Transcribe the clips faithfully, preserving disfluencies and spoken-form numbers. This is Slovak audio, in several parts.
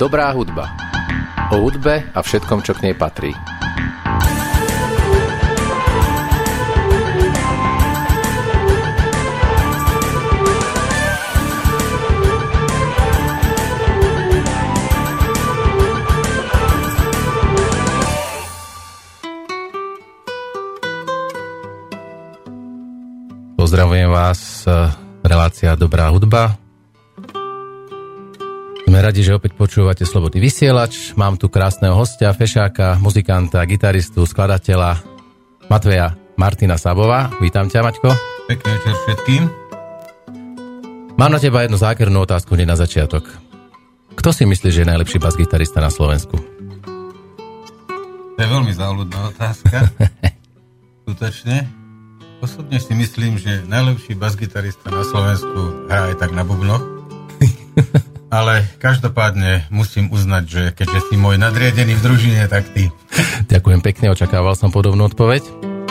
Dobrá hudba. O hudbe a všetkom, čo k nej patrí. Pozdravujem vás, relácia Dobrá hudba. Sme radi, že opäť počúvate Slobodný vysielač. Mám tu krásneho hostia, fešáka, muzikanta, gitaristu, skladateľa Matveja Martina Sabova. Vítam ťa, Maťko. Pekný večer všetkým. Mám na teba jednu zákernú otázku hneď na začiatok. Kto si myslíš, že je najlepší bas-gitarista na Slovensku? To je veľmi záľudná otázka. Skutočne. Osobne si myslím, že najlepší bas-gitarista na Slovensku hrá aj tak na bubnoch. Ale každopádne musím uznať, že keďže si môj nadriadený v družine, tak ty. Ďakujem pekne, očakával som podobnú odpoveď.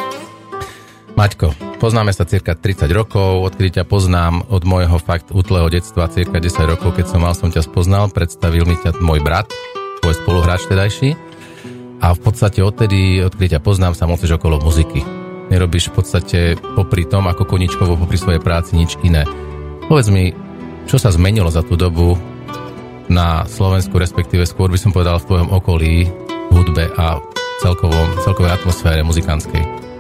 Maťko, poznáme sa cirka tridsať rokov, odkedy ťa poznám od môjho fakt útleho detstva, cirka desať rokov, keď som mal som ťa spoznal, predstavil mi ťa môj brat, tvoj spoluhráč tedajší. A v podstate odtedy, odkedy ťa poznám, sa mocíš okolo muziky. Nerobíš v podstate popri tom, ako koničkovo popri svojej práci, nič iné. Povedz mi, čo sa zmenilo za tú dobu na Slovensku, respektíve skôr by som povedal v tvojom okolí, v hudbe a celkovom, celkovej atmosfére muzikantskej?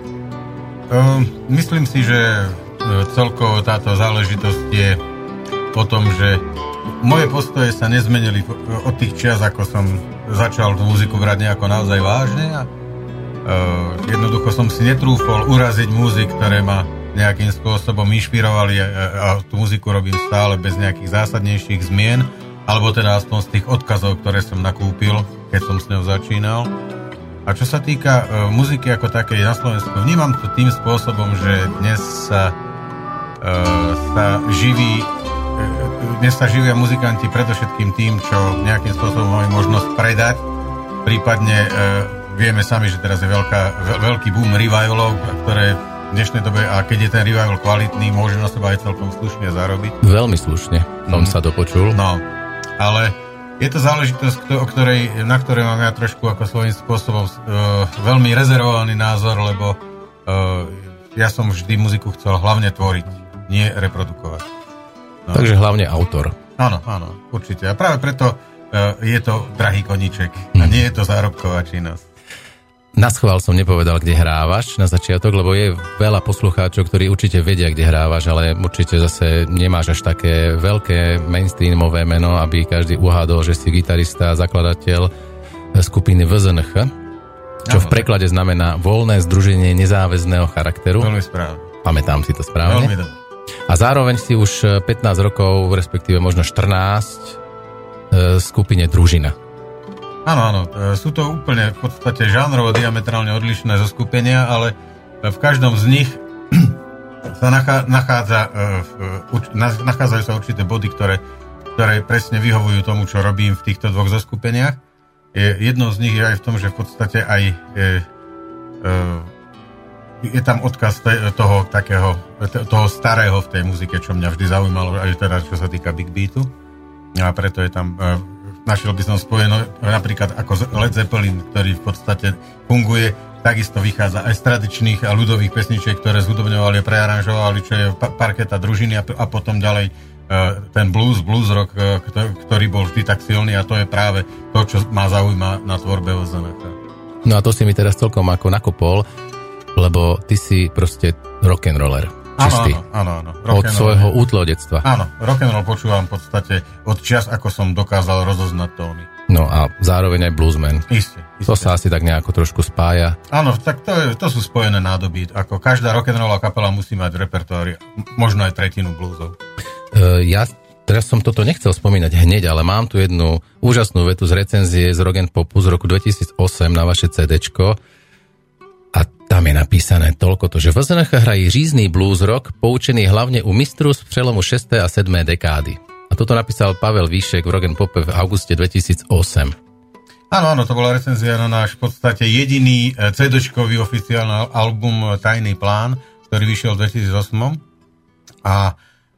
Um, myslím si, že celkovo táto záležitosť je o tom, že moje postoje sa nezmenili od tých čias, ako som začal tú muziku brať nejako naozaj vážne a uh, jednoducho som si netrúfol uraziť múzik, ktoré ma nejakým spôsobom inšpirovali a, a tú muziku robím stále bez nejakých zásadnejších zmien, alebo teda aspoň z tých odkazov, ktoré som nakúpil, keď som s ňou začínal. A čo sa týka uh, muziky ako takej na Slovensku, vnímam to tým spôsobom, že dnes sa, uh, sa živí uh, dnes sa živia muzikanti predovšetkým tým, čo nejakým spôsobom majú možnosť predať. Prípadne uh, vieme sami, že teraz je veľká, veľ, veľký boom revivalov, ktoré v dnešnej dobe, a keď je ten revival kvalitný, môže na seba aj celkom slušne zarobiť. Veľmi slušne, som mm. sa dopočul. No, ale je to záležitosť, o ktorej, na ktorej mám ja trošku ako svojím spôsobom uh, veľmi rezervovaný názor, lebo uh, ja som vždy muziku chcel hlavne tvoriť, nie reprodukovať. No. Takže hlavne autor. Áno, áno, určite. A práve preto uh, je to drahý koníček mm. a nie je to zárobková činnosť. Naschvál som nepovedal, kde hrávaš na začiatok, lebo je veľa poslucháčov, ktorí určite vedia, kde hrávaš, ale určite zase nemáš až také veľké mainstreamové meno, aby každý uhádol, že si gitarista a zakladateľ skupiny vé zet en há, čo v preklade znamená Voľné združenie nezáväzného charakteru. Veľmi správne. Pamätám si to správne. Veľmi dobré. A zároveň si už pätnásť rokov, respektíve možno štrnásť, v skupine Družina. Áno, áno, sú to úplne v podstate žánrovo diametrálne odlišné zoskupenia, ale v každom z nich sa nachádza, nachádzajú sa určité body, ktoré, ktoré presne vyhovujú tomu, čo robím v týchto dvoch zoskupeniach. Jednou z nich je aj v tom, že v podstate aj je, je tam odkaz toho takého, toho starého v tej muzike, čo mňa vždy zaujímalo, aj teda čo sa týka big beatu. A preto je tam... Našiel by som spojeno napríklad ako Led Zeppelin, ktorý v podstate funguje, takisto vychádza aj z tradičných a ľudových pesničiek, ktoré zhudobňovali a prearanžovali, čo je parketa Družiny a, a potom ďalej ten blues, blues rock, ktorý bol vždy tak silný a to je práve to, čo ma zaujíma na tvorbe vé zet en há. No a to si mi teraz celkom ako nakopol, lebo ty si proste rock'n'roller. Čistý. Áno, áno, áno. Od svojho útleho detstva. Áno, rock'n'roll počúvam v podstate od čias, ako som dokázal rozoznať tóny. No a zároveň aj bluesman. Isté, isté. To sa asi tak nejako trošku spája. Áno, tak to, je, to sú spojené nádoby. Ako každá rock'n'rollová kapela musí mať v repertoári možno aj tretinu bluesov. Uh, ja teraz som toto nechcel spomínať hneď, ale mám tu jednu úžasnú vetu z recenzie z Rock and Popu z roku dvetisícosem na vaše CDčko. A tam je napísané toľko to, že vé zet en há hrají řízný blues rock, poučený hlavne u mistru z přelomu šesté a sedmé dekády. A toto napísal Pavel Víšek v Rock and Pope v auguste dvetisícosem. Áno, áno, to bola recenzia na náš v podstate jediný cédečkový oficiálny album Tajný plán, ktorý vyšiel v dvetisícosem. A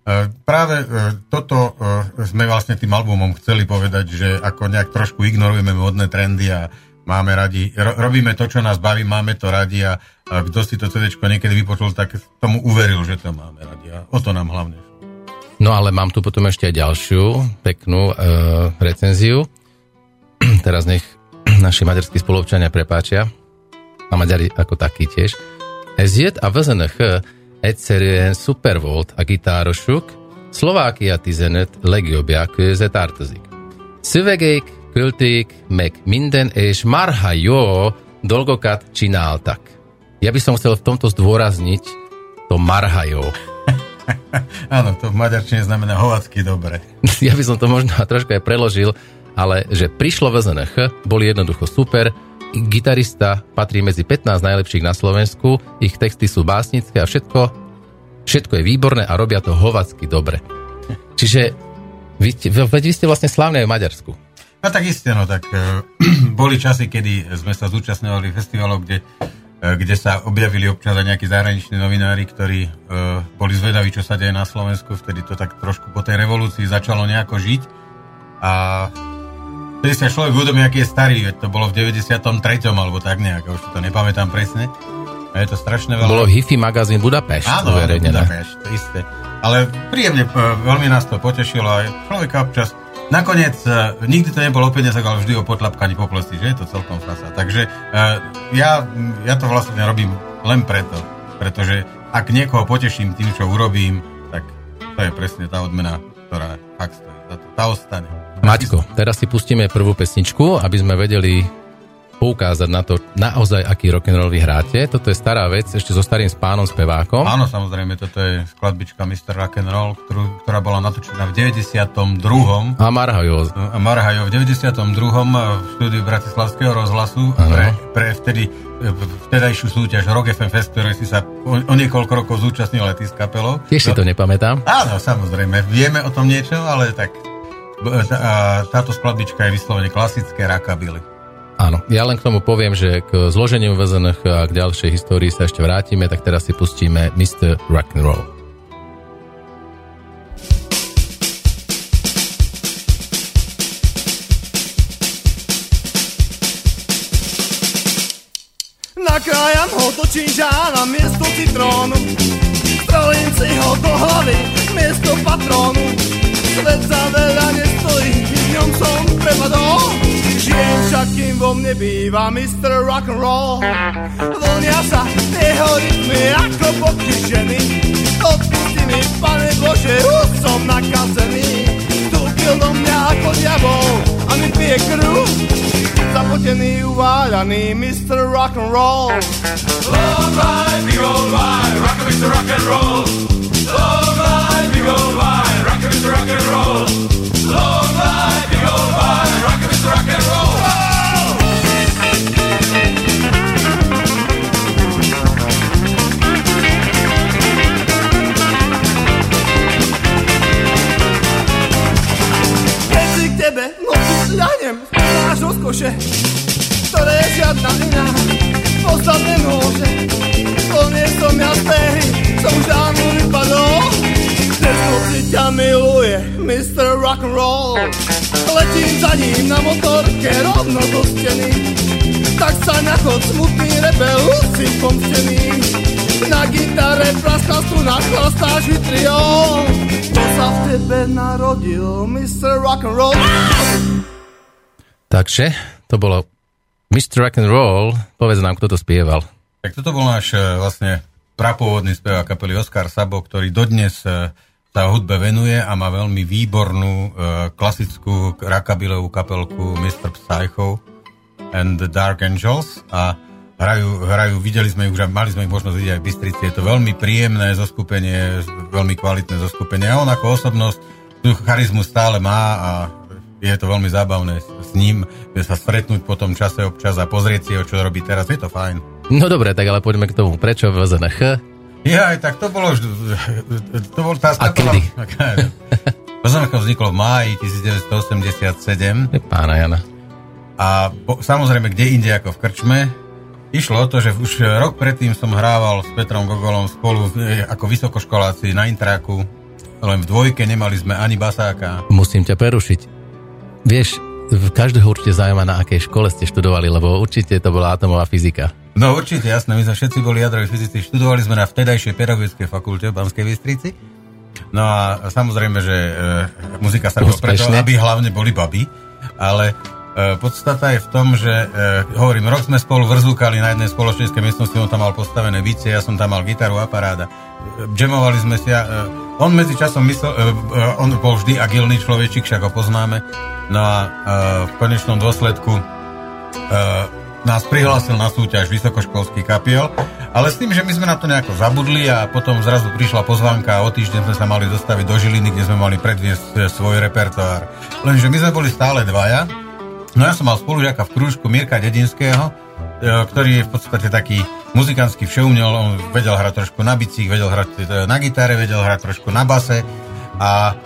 Práve toto sme vlastne tým albumom chceli povedať, že ako nejak trošku ignorujeme modné trendy a máme radi, ro- robíme to, čo nás baví, máme to radi a, a kto si to cé déčko niekedy vypočul, tak tomu uveril, že to máme radi a o to nám hlavne. No ale mám tu potom ešte aj ďalšiu peknú e, recenziu. Teraz nech naši maďarskí spoluobčania prepáčia a Maďari ako takí tiež. Ezért a vezenek egyszerűen szuper volt a gitárosuk, Szlovákia tizenöt legjobbják közé tartozik. Szövegeik, költék, meg minden, és marha jó dolgokat csináltak. Ja by som chcel v tomto zdôrazniť to marha jó. Áno, to v maďarčine znamená hovacky dobre. Ja by som to možno trošku aj preložil, ale že prišlo vé zet en há, boli jednoducho super, gitarista patrí medzi pätnásť najlepších na Slovensku, ich texty sú básnické a všetko, všetko je výborné a robia to hovacky dobre. Čiže vy, vy, vy ste vlastne slávne aj v Maďarsku. No tak isté, no tak e, boli časy, kedy sme sa zúčastňovali festivalov, kde, e, kde sa objavili občas aj nejakí zahraniční novinári, ktorí e, boli zvedaví, čo sa deje na Slovensku, vtedy to tak trošku po tej revolúcii začalo nejako žiť a vtedy sa človek uvedomí, aký je starý, veď to bolo v deväťdesiatom treťom alebo tak nejak, už to nepamätám presne. A je to strašne veľa. Bolo Hi-Fi magazín Budapešť. Áno, Budapešť, to isté. Ale príjemne, veľmi nás to potešilo a človeka občas, nakoniec, nikdy to nebolo o peniazoch, ale vždy o potlapkaní po plesti, že je to celkom frasa. Takže ja, ja to vlastne robím len preto, pretože ak niekoho poteším tým, čo urobím, tak to je presne tá odmena, ktorá fakt stojí za to. Tá ostane. Maťko, teraz si pustíme prvú pesničku, aby sme vedeli poukázať na to, naozaj aký rock'n'roll vy hráte. Toto je stará vec, ešte so starým spánom, spevákom. Áno, samozrejme, toto je skladbička mister Rock'n'Roll, ktorú, ktorá bola natočená v deväťdesiatom druhom. A Marhajo. A Marhajo v deväťdesiatom druhom v štúdiu Bratislavského rozhlasu pre, pre vtedy vtedajšiu súťaž Rock ef em Fest, ktoré si sa o, o niekoľko rokov zúčastnil aj ty s kapelou. Tiež si to nepamätám. Áno, samozrejme, vieme o tom niečo, ale tak tá, táto skladbička je vyslovene klasické rockabilly. Áno, ja len k tomu poviem, že k zloženiu vé zet en há a k ďalšej histórii sa ešte vrátime, tak teraz si pustíme mister Rock'n'Roll. Nakrájam ho do činža na miesto citrónu, strelím si ho do hlavy miesto patrónu. Svet za veľa nestojí, v ňom som prepadol. Žijem však, kým vo mne býva mister Rock'n'Roll. Vlnia sa jeho rytmy ako podkyšený. Odpusti mi, Pane Bože, už som nakazený. Vstúpil do mňa ako diabol a mi pije krv. Zapotený, uváľaný mister Rock'n'Roll. Long life, big old wine, rock mister Rock'n'Roll. Long life, big old wine, rock mister Rock'n'Roll. Long life, big old wine, rock mister Rock'n'Roll. Keď si k tebe noci ľahnem, máš rozkoše, ktoré žiadna iná poznať nemôže. Plne som ja z tej hry, som už dávno vypadol. Dnes noci ťa miluje mister Rock'n'Roll. Letím za ním na motorke rovno do steny. Tak sa nachod smutný rebel si pomstený. Na gitare praskal struna, chlastáš vitriol. Čo sa v tebe narodil mister Rock'n'Roll? Takže to bolo mister Rock'n'Roll. Povedz nám, kto to spieval. Tak toto bol náš vlastne prapôvodný spevák kapely Oskar Sabo, ktorý dodnes sa hudbe venuje a má veľmi výbornú klasickú rockabillovú kapelku mister Psycho and the Dark Angels a hrajú, hrajú, videli sme ich už, mali sme ich možnosť vidieť aj v Bystrici. Je to veľmi príjemné zoskupenie, veľmi kvalitné zoskupenie a on ako osobnosť tú charizmu stále má a je to veľmi zábavné s ním, sa stretnúť po tom čase občas a pozrieť si ho, čo robí teraz. Je to fajn. No dobre, tak ale poďme k tomu. Prečo vé zet en há? Ja, tak to bolo... To bol tá a kedy? vé zet en há vzniklo v máji devätnásťstoosemdesiatsedem. Pána Jana. A po, samozrejme, kde inde ako v krčme. Išlo o to, že už rok predtým som hrával s Petrom Gogolom spolu ako vysokoškoláci na Intraku len v dvojke, nemali sme ani basáka. Musím ťa prerušiť. Vieš, každého určite zaujíma, na akej škole ste študovali, lebo určite to bola atomová fyzika. No určite, jasné, my sme všetci boli jadroví fyzici, študovali sme na vtedajšej pedagogickej fakulte v Banskej Bystrici. No a samozrejme, že e, muzika sa robila preto, aby hlavne boli baby, ale e, podstata je v tom, že e, hovorím, rok sme spolu vrzúkali na jednej spoločenskej miestnosti, on tam mal postavené bicie, ja som tam mal gitaru, aparát a džemovali sme si a e, on medzi časom myslel, e, e, on bol vždy agilný človečík, však ho poznáme, no a e, v konečnom dôsledku e, nás prihlásil na súťaž vysokoškolský kapiel, ale s tým, že my sme na to nejako zabudli a potom zrazu prišla pozvánka a o týždeň sme sa mali dostaviť do Žiliny, kde sme mali predviesť svoj repertoár. Lenže my sme boli stále dvaja, no ja som mal spolužiaka v krúžku Mirka Dedinského, ktorý je v podstate taký muzikantský všeumel, on vedel hrať trošku na bicích, vedel hrať na gitare, vedel hrať trošku na base a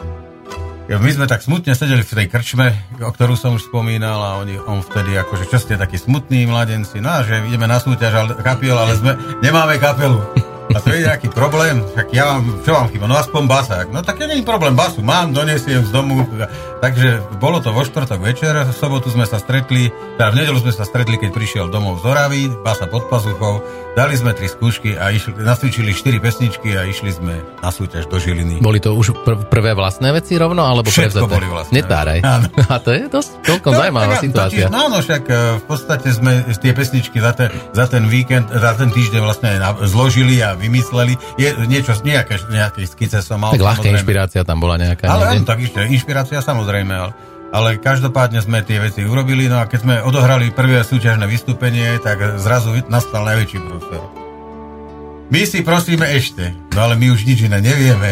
my sme tak smutne sedeli v tej krčme, o ktorú som už spomínal a on, on vtedy akože čo ste takí smutní mladenci, no a že ideme na súťaž ale, kapiel, ale sme, nemáme kapelu. A to je nejaký problém, tak ja vám, čo vám chýba, no aspoň basák. No tak ja nie je problém, basu mám, donesiem z domu. Takže bolo to vo štvrtok večer, v sobotu sme sa stretli, teda v nedeľu sme sa stretli, keď prišiel domov z Oravy, basa pod pazuchou, dali sme tri skúšky a išli, nacvičili štyri pesničky a išli sme na súťaž do Žiliny. Boli to už pr- prvé vlastné veci rovno, alebo všetko prevzaté? Boli vlastné. Netáraj. A to je dosť celkom no, zaujímavá tak, situácia. Totiž, no, no, však v podstate sme tie pesničky za ten, za ten víkend, za ten týždeň vlastne zložili a vymysleli. Je niečo, nejaké, nejaké skice som mal. Tak ľahká inšpirácia tam bola nejaká. Ale áno, tak ešte, inšpirácia samozrejme, ale, ale každopádne sme tie veci urobili, no a keď sme odohrali prvé súťažné vystúpenie, tak zrazu nastal najväčší prúser. My si prosíme ešte, no ale my už nič iné nevieme,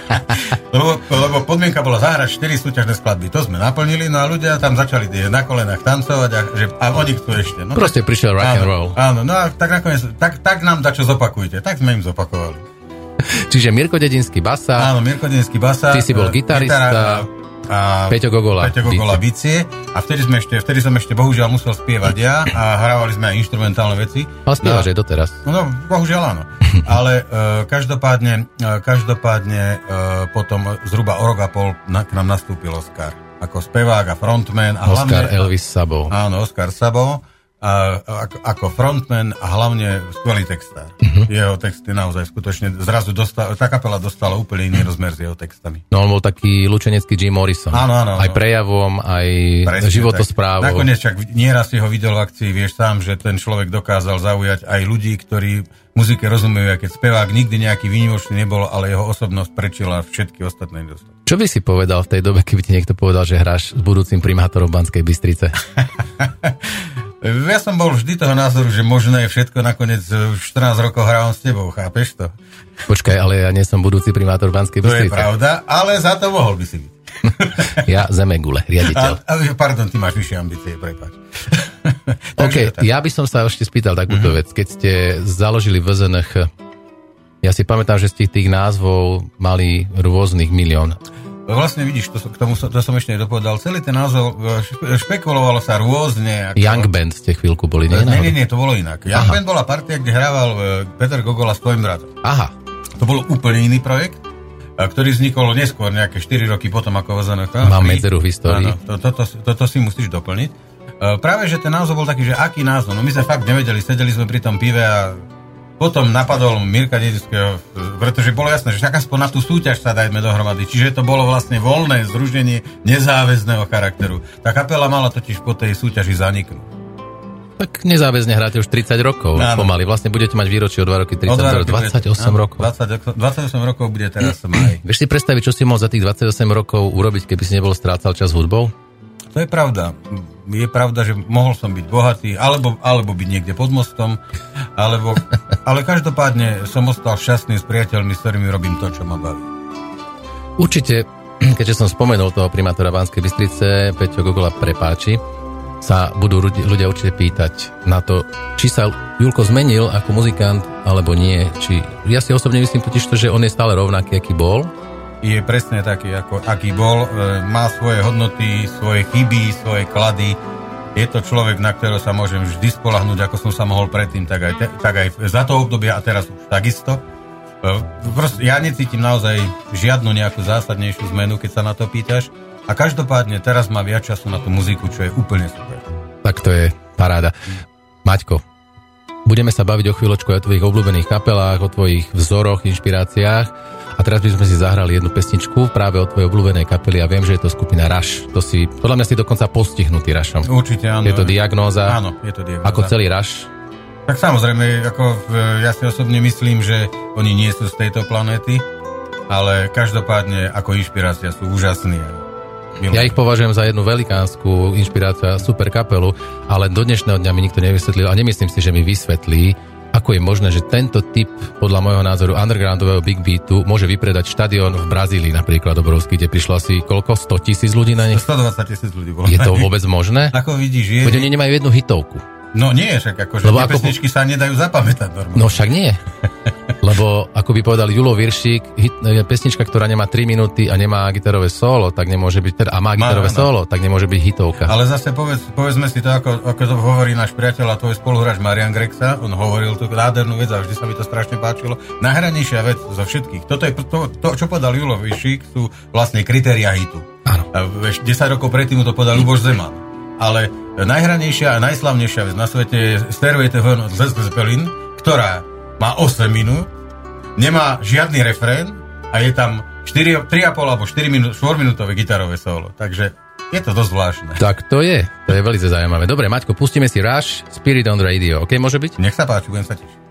lebo, lebo podmienka bola zahrať štyri súťažné skladby, to sme naplnili, no a ľudia tam začali na kolenách tancovať a, že, a oni chcú ešte. No, proste tak, prišiel rock áno, and roll. Áno, no a tak nakoniec, tak, tak nám dačo zopakujte, tak sme im zopakovali. Čiže Mirko Dedinský basa. Áno, Mirko Dedinský basa. Ty si bol gitarista. Gitara, a Peťo Gogola. Peťo Gogola bicie. A vtedy, sme ešte, vtedy som ešte bohužiaľ musel spievať ja a hrávali sme aj inštrumentálne veci. Ale spievaš aj doteraz. No, bohužiaľ áno. Ale uh, každopádne, uh, každopádne uh, potom zhruba o rok a pol na, k nám nastúpil Oskar. Ako spevák a frontman. A Oskar hlavne, Elvis Sabo. Áno, Oskar Sabo. A, ako, ako frontman a hlavne skvelý textár. Uh-huh. Jeho texty naozaj skutočne zrazu dostal, tá kapela dostala úplne iný rozmer s jeho textami. No on bol taký lučenecký Jim Morrison. Áno, áno. Aj prejavom, aj presne, životosprávou. Nakoniec však nieraz si ho videl v akcii, vieš sám, že ten človek dokázal zaujať aj ľudí, ktorí muzike rozumejú, aj keď spevák nikdy nejaký výnimočný nebol, ale jeho osobnosť prečila všetky ostatné nedostatky. Čo by si povedal v tej dobe, keby ti niekto povedal, že hráš s budúcim primátorom Banskej Bystrice? Ja som bol vždy toho názoru, že možno je všetko, nakoniec už štrnásť rokov hrávam s tebou, chápeš to? Počkaj, ale ja nie som budúci primátor Banskej Bystrice. To je pravda, ale za to mohol by si byť. Ja Zemegule, riaditeľ. A, a, pardon, ty máš vyššie ambície, prepáč. OK, ja by som sa ešte spýtal takúto mm-hmm. vec. Keď ste založili vé zet en há, ja si pamätám, že ste tých názvov mali rôznych milión. Vlastne vidíš, to, k tomu to som ešte nedopovedal. Celý ten názov špekulovalo sa rôzne. Ako... Young Band ste chvíľku boli, nie? Nie, nie, nie, to bolo inak. Young Aha. Band bola partia, kde hrával Peter Gogola s tvojim bratom. Aha. To bol úplne iný projekt, ktorý vznikol neskôr, nejaké štyri roky potom ako vé zet en há. Mám medzeru v histórii. Áno, to, to, to, to, to si musíš doplniť. Práve, že ten názov bol taký, že aký názov? No my sme fakt nevedeli, sedeli sme pri tom pive a potom napadol Mirka Dedinského, pretože bolo jasné, že tak aspoň na tú súťaž sa dajme dohromady. Čiže to bolo vlastne voľné združenie nezáväzného charakteru. Tá kapela mala totiž po tej súťaži zaniknúť. Tak nezáväzne hráte už tridsať rokov no, pomaly. Vlastne budete mať výročie o dva roky tridsať, dvadsaťosem rokov. dvadsať, dvadsaťosem rokov bude teraz maj. Vieš si predstaviť, čo si mohol za tých dvadsaťosem rokov urobiť, keby si nebol strácal čas hudbou? To je pravda. Je pravda, že mohol som byť bohatý, alebo, alebo byť niekde pod mostom, alebo, ale každopádne som ostal šťastný s priateľmi, s ktorými robím to, čo ma baví. Určite, keďže som spomenul toho primátora Banskej Bystrice, Peťo Gogola prepáči, sa budú ľudia určite pýtať na to, či sa Julko zmenil ako muzikant, alebo nie. Či, ja si osobne myslím totiž to, že on je stále rovnaký, aký bol. Je presne taký, ako aký bol. E, má svoje hodnoty, svoje chyby, svoje klady. Je to človek, na ktorého sa môžem vždy spoľahnúť, ako som sa mohol predtým, tak aj, te, tak aj za to obdobie a teraz už takisto. Proste, ja necítim naozaj žiadnu nejakú zásadnejšiu zmenu, keď sa na to pýtaš. A každopádne teraz mám viac času na tú muziku, čo je úplne super. Tak to je paráda. Maťko, budeme sa baviť o chvíľočku o tvojich obľúbených kapelách, o tvojich vzoroch, inšpiráciách. A teraz by sme si zahrali jednu pesničku práve o tvojej obľúbenej kapely a viem, že je to skupina Rush. To si, podľa mňa si dokonca postihnutý Rushom. Určite áno. Je to diagnóza. Áno, je to diagnóza. Ako celý Rush. Tak samozrejme, ako ja si osobne myslím, že oni nie sú z tejto planéty, ale každopádne ako inšpirácia sú úžasní. Ja ich považujem za jednu velikánsku inšpiráciu a super kapelu, ale do dnešného dňa mi nikto nevysvetlil a nemyslím si, že mi vysvetlí, ako je možné, že tento typ, podľa môjho názoru, undergroundového big beatu môže vypredať štadión v Brazílii napríklad obrovský, kde prišlo asi koľko? sto tisíc ľudí na nich? stodvadsať tisíc ľudí bolo. Je to vôbec možné? Ako vidíš, je... Veď oni nemajú jednu hitovku. No nie, však akože tie ako... pesničky sa nedajú zapamätať normálne. No však nie. Lebo, ako by povedal Julo Viršík, hit, pesnička, ktorá nemá tri minúty a nemá gitarové solo, tak nemôže byť, teda, a má gitarové má, solo, tak nemôže byť hitovka. Ale zase povedz, povedzme si to, ako, ako to hovorí náš priateľ a tvoj spoluhráč Marian Grexa, on hovoril tú nádhernú vec a vždy sa mi to strašne páčilo. Najhranejšia vec zo všetkých. Toto je to, to čo povedal Julo Viršík, sú vlastne kritériá hitu. Áno. A desať rokov predtým to povedal Ľuboš Zeman. Ale najhranejšia a najslavnejšia vec na svete je Stairway to Heaven od Led Zeppelin, ktorá má osem minút, nemá žiadny refrén a je tam štyri, tri a pol alebo štyri minút, štvorminútové gitarové solo. Takže je to dosť zvláštne. Tak to je, to je veľmi zaujímavé. Dobre, Maťko, pustíme si Rush, Spirit on Radio. OK, môže byť? Nech sa páči, budem sa tešiť.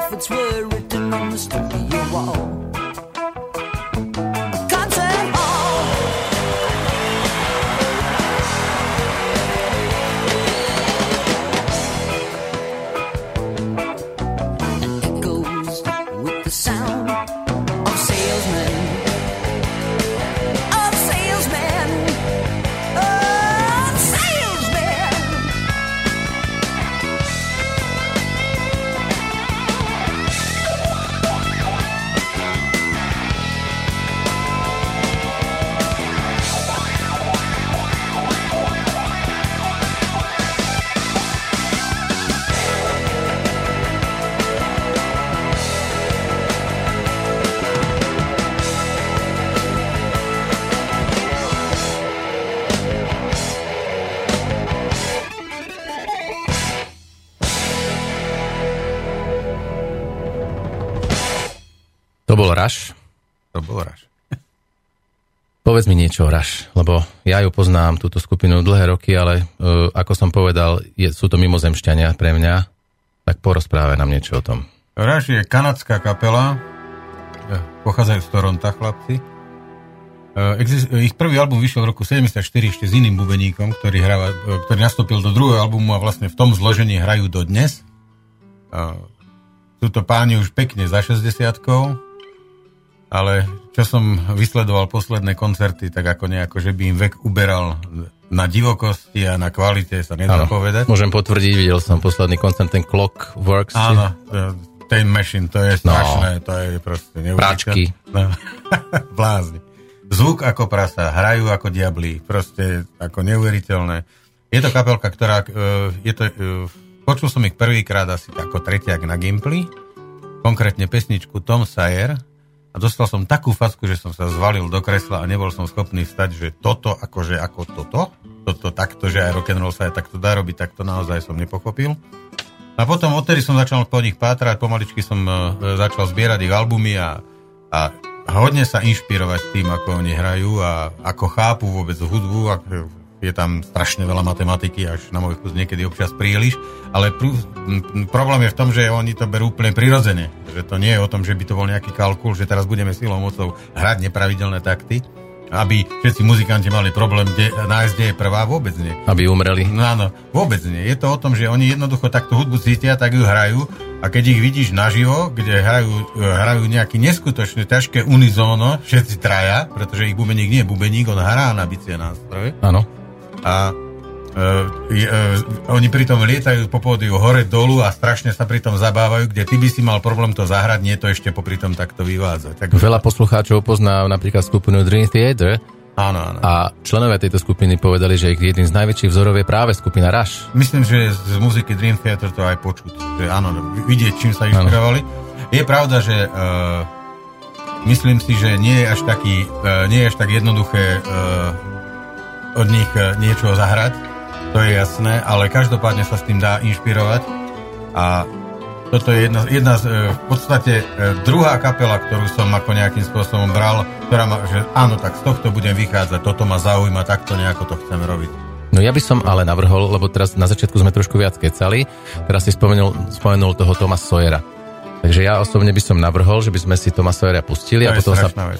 prophets were written on the studio wall. Concert hall. Echoes with the sound of salesmen. Of salesmen. Of salesmen. To bol Rush. To bol Rush. Povedz mi niečo o Rush, lebo ja ju poznám, túto skupinu dlhé roky, ale uh, ako som povedal, je, sú to mimozemšťania pre mňa, tak porozprávaj nám niečo o tom. Rush je kanadská kapela, pochádzajú z Toronta, chlapci. Exist, ich prvý album vyšiel v roku sedemdesiatštyri ešte s iným bubeníkom, ktorý, hráva, ktorý nastúpil do druhého albumu a vlastne v tom zložení hrajú dodnes. Sú to páni už pekne za šesťdesiatkou, ale čo som vysledoval posledné koncerty, tak ako nejako, že by im vek uberal na divokosti a na kvalite, sa nedá Áno, povedať. Môžem potvrdiť, videl som posledný koncert, ten Clockworks. Áno, ten Machine, to je strašné, no, to je proste neuveriteľné. Práčky. No. Blázni. Zvuk ako prasa, hrajú ako diabli, proste ako neuveriteľné. Je to kapelka, ktorá, je to, počul som ich prvýkrát asi ako tretiak na Gimply, konkrétne pesničku Tom Sawyer, a dostal som takú facku, že som sa zvalil do kresla a nebol som schopný vstať, že toto, akože ako toto, toto takto, že aj rock'n'roll sa aj takto dá robiť, tak to naozaj som nepochopil. A potom odtedy som začal po nich pátrať, pomaličky som uh, začal zbierať ich albumy a, a hodne sa inšpirovať tým, ako oni hrajú a ako chápu vôbec hudbu. A je tam strašne veľa matematiky, až na môj kus niekedy občas príliš, ale pr- problém je v tom, že oni to berú úplne prirodzene. Že to nie je o tom, že by to bol nejaký kalkul, že teraz budeme silou mocou hrať nepravidelné takty, aby všetci muzikanti mali problém de- nájsť, kde je prvá, vôbec nie. Aby umreli. No áno, vôbec nie. Je to o tom, že oni jednoducho takto hudbu cítia, tak ju hrajú a keď ich vidíš naživo, kde hrajú, hrajú nejaký neskutočne ťažké unizóno, všetci traja, pretože ich bubeník nie je bubeník, on hrá na bicie nástroje. Áno. A e, e, oni pritom lietajú po pódiu hore dolu a strašne sa pritom zabávajú, kde ty by si mal problém to zahrať, nie to ešte popri tom takto vyvádzať. Tak... Veľa poslucháčov pozná napríklad skupinu Dream Theater. Áno, áno. A členovia tejto skupiny povedali, že ich jedným z najväčších vzorov je práve skupina Rush. Myslím, že z muziky Dream Theater to aj počuť. Že áno, vidieť, čím sa inšpirovali. Je pravda, že uh, myslím si, že nie je až taký, uh, nie je až tak jednoduché uh, od nich niečo zahrať, to je jasné, ale každopádne sa s tým dá inšpirovať a toto je jedna, jedna z, v podstate druhá kapela, ktorú som ako nejakým spôsobom bral, ktorá ma, že áno, tak z tohto budem vychádzať, toto ma zaujíma, takto nejako to chcem robiť. No ja by som ale navrhol, lebo teraz na začiatku sme trošku viac kecali, teraz si spomenul, spomenul toho Toma Sawyera. Takže ja osobne by som navrhol, že by sme si Toma Sawyera pustili to a potom sa... Vec.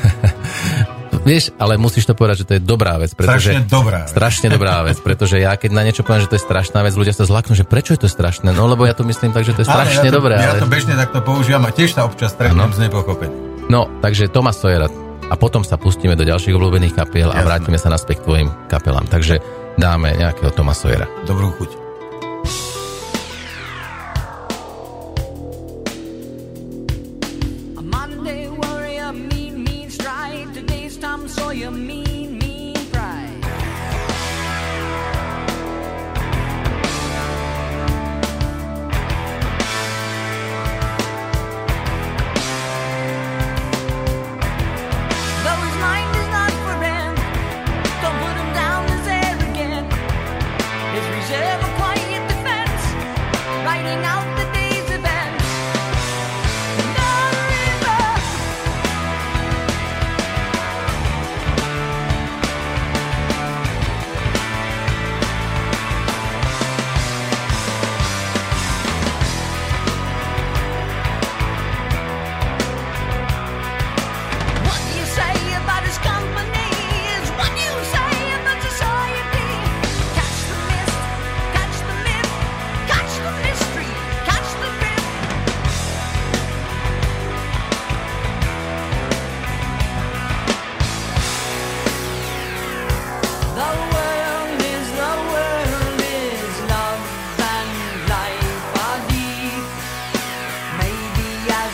Vieš, ale musíš to povedať, že to je dobrá vec. Pretože, strašne dobrá vec. Strašne dobrá vec, pretože ja keď na niečo poviem, že to je strašná vec, ľudia sa zlaknú, že prečo je to strašné? No lebo ja to myslím tak, že to je strašne ja to, dobré. Ja ale... to bežne takto používam a tiež sa občas stretnem s nepochopením. No, takže Toma Sawyera a potom sa pustíme do ďalších obľúbených kapiel a Jasné. vrátime sa naspäť k tvojim kapelám. Takže dáme nejakého Toma Sawyera. Dobrú chuť.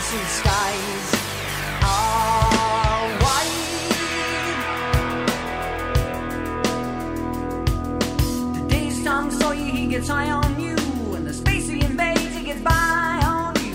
and skies are white. The daytime so he gets high on you, and the space he invades, he gets by on you.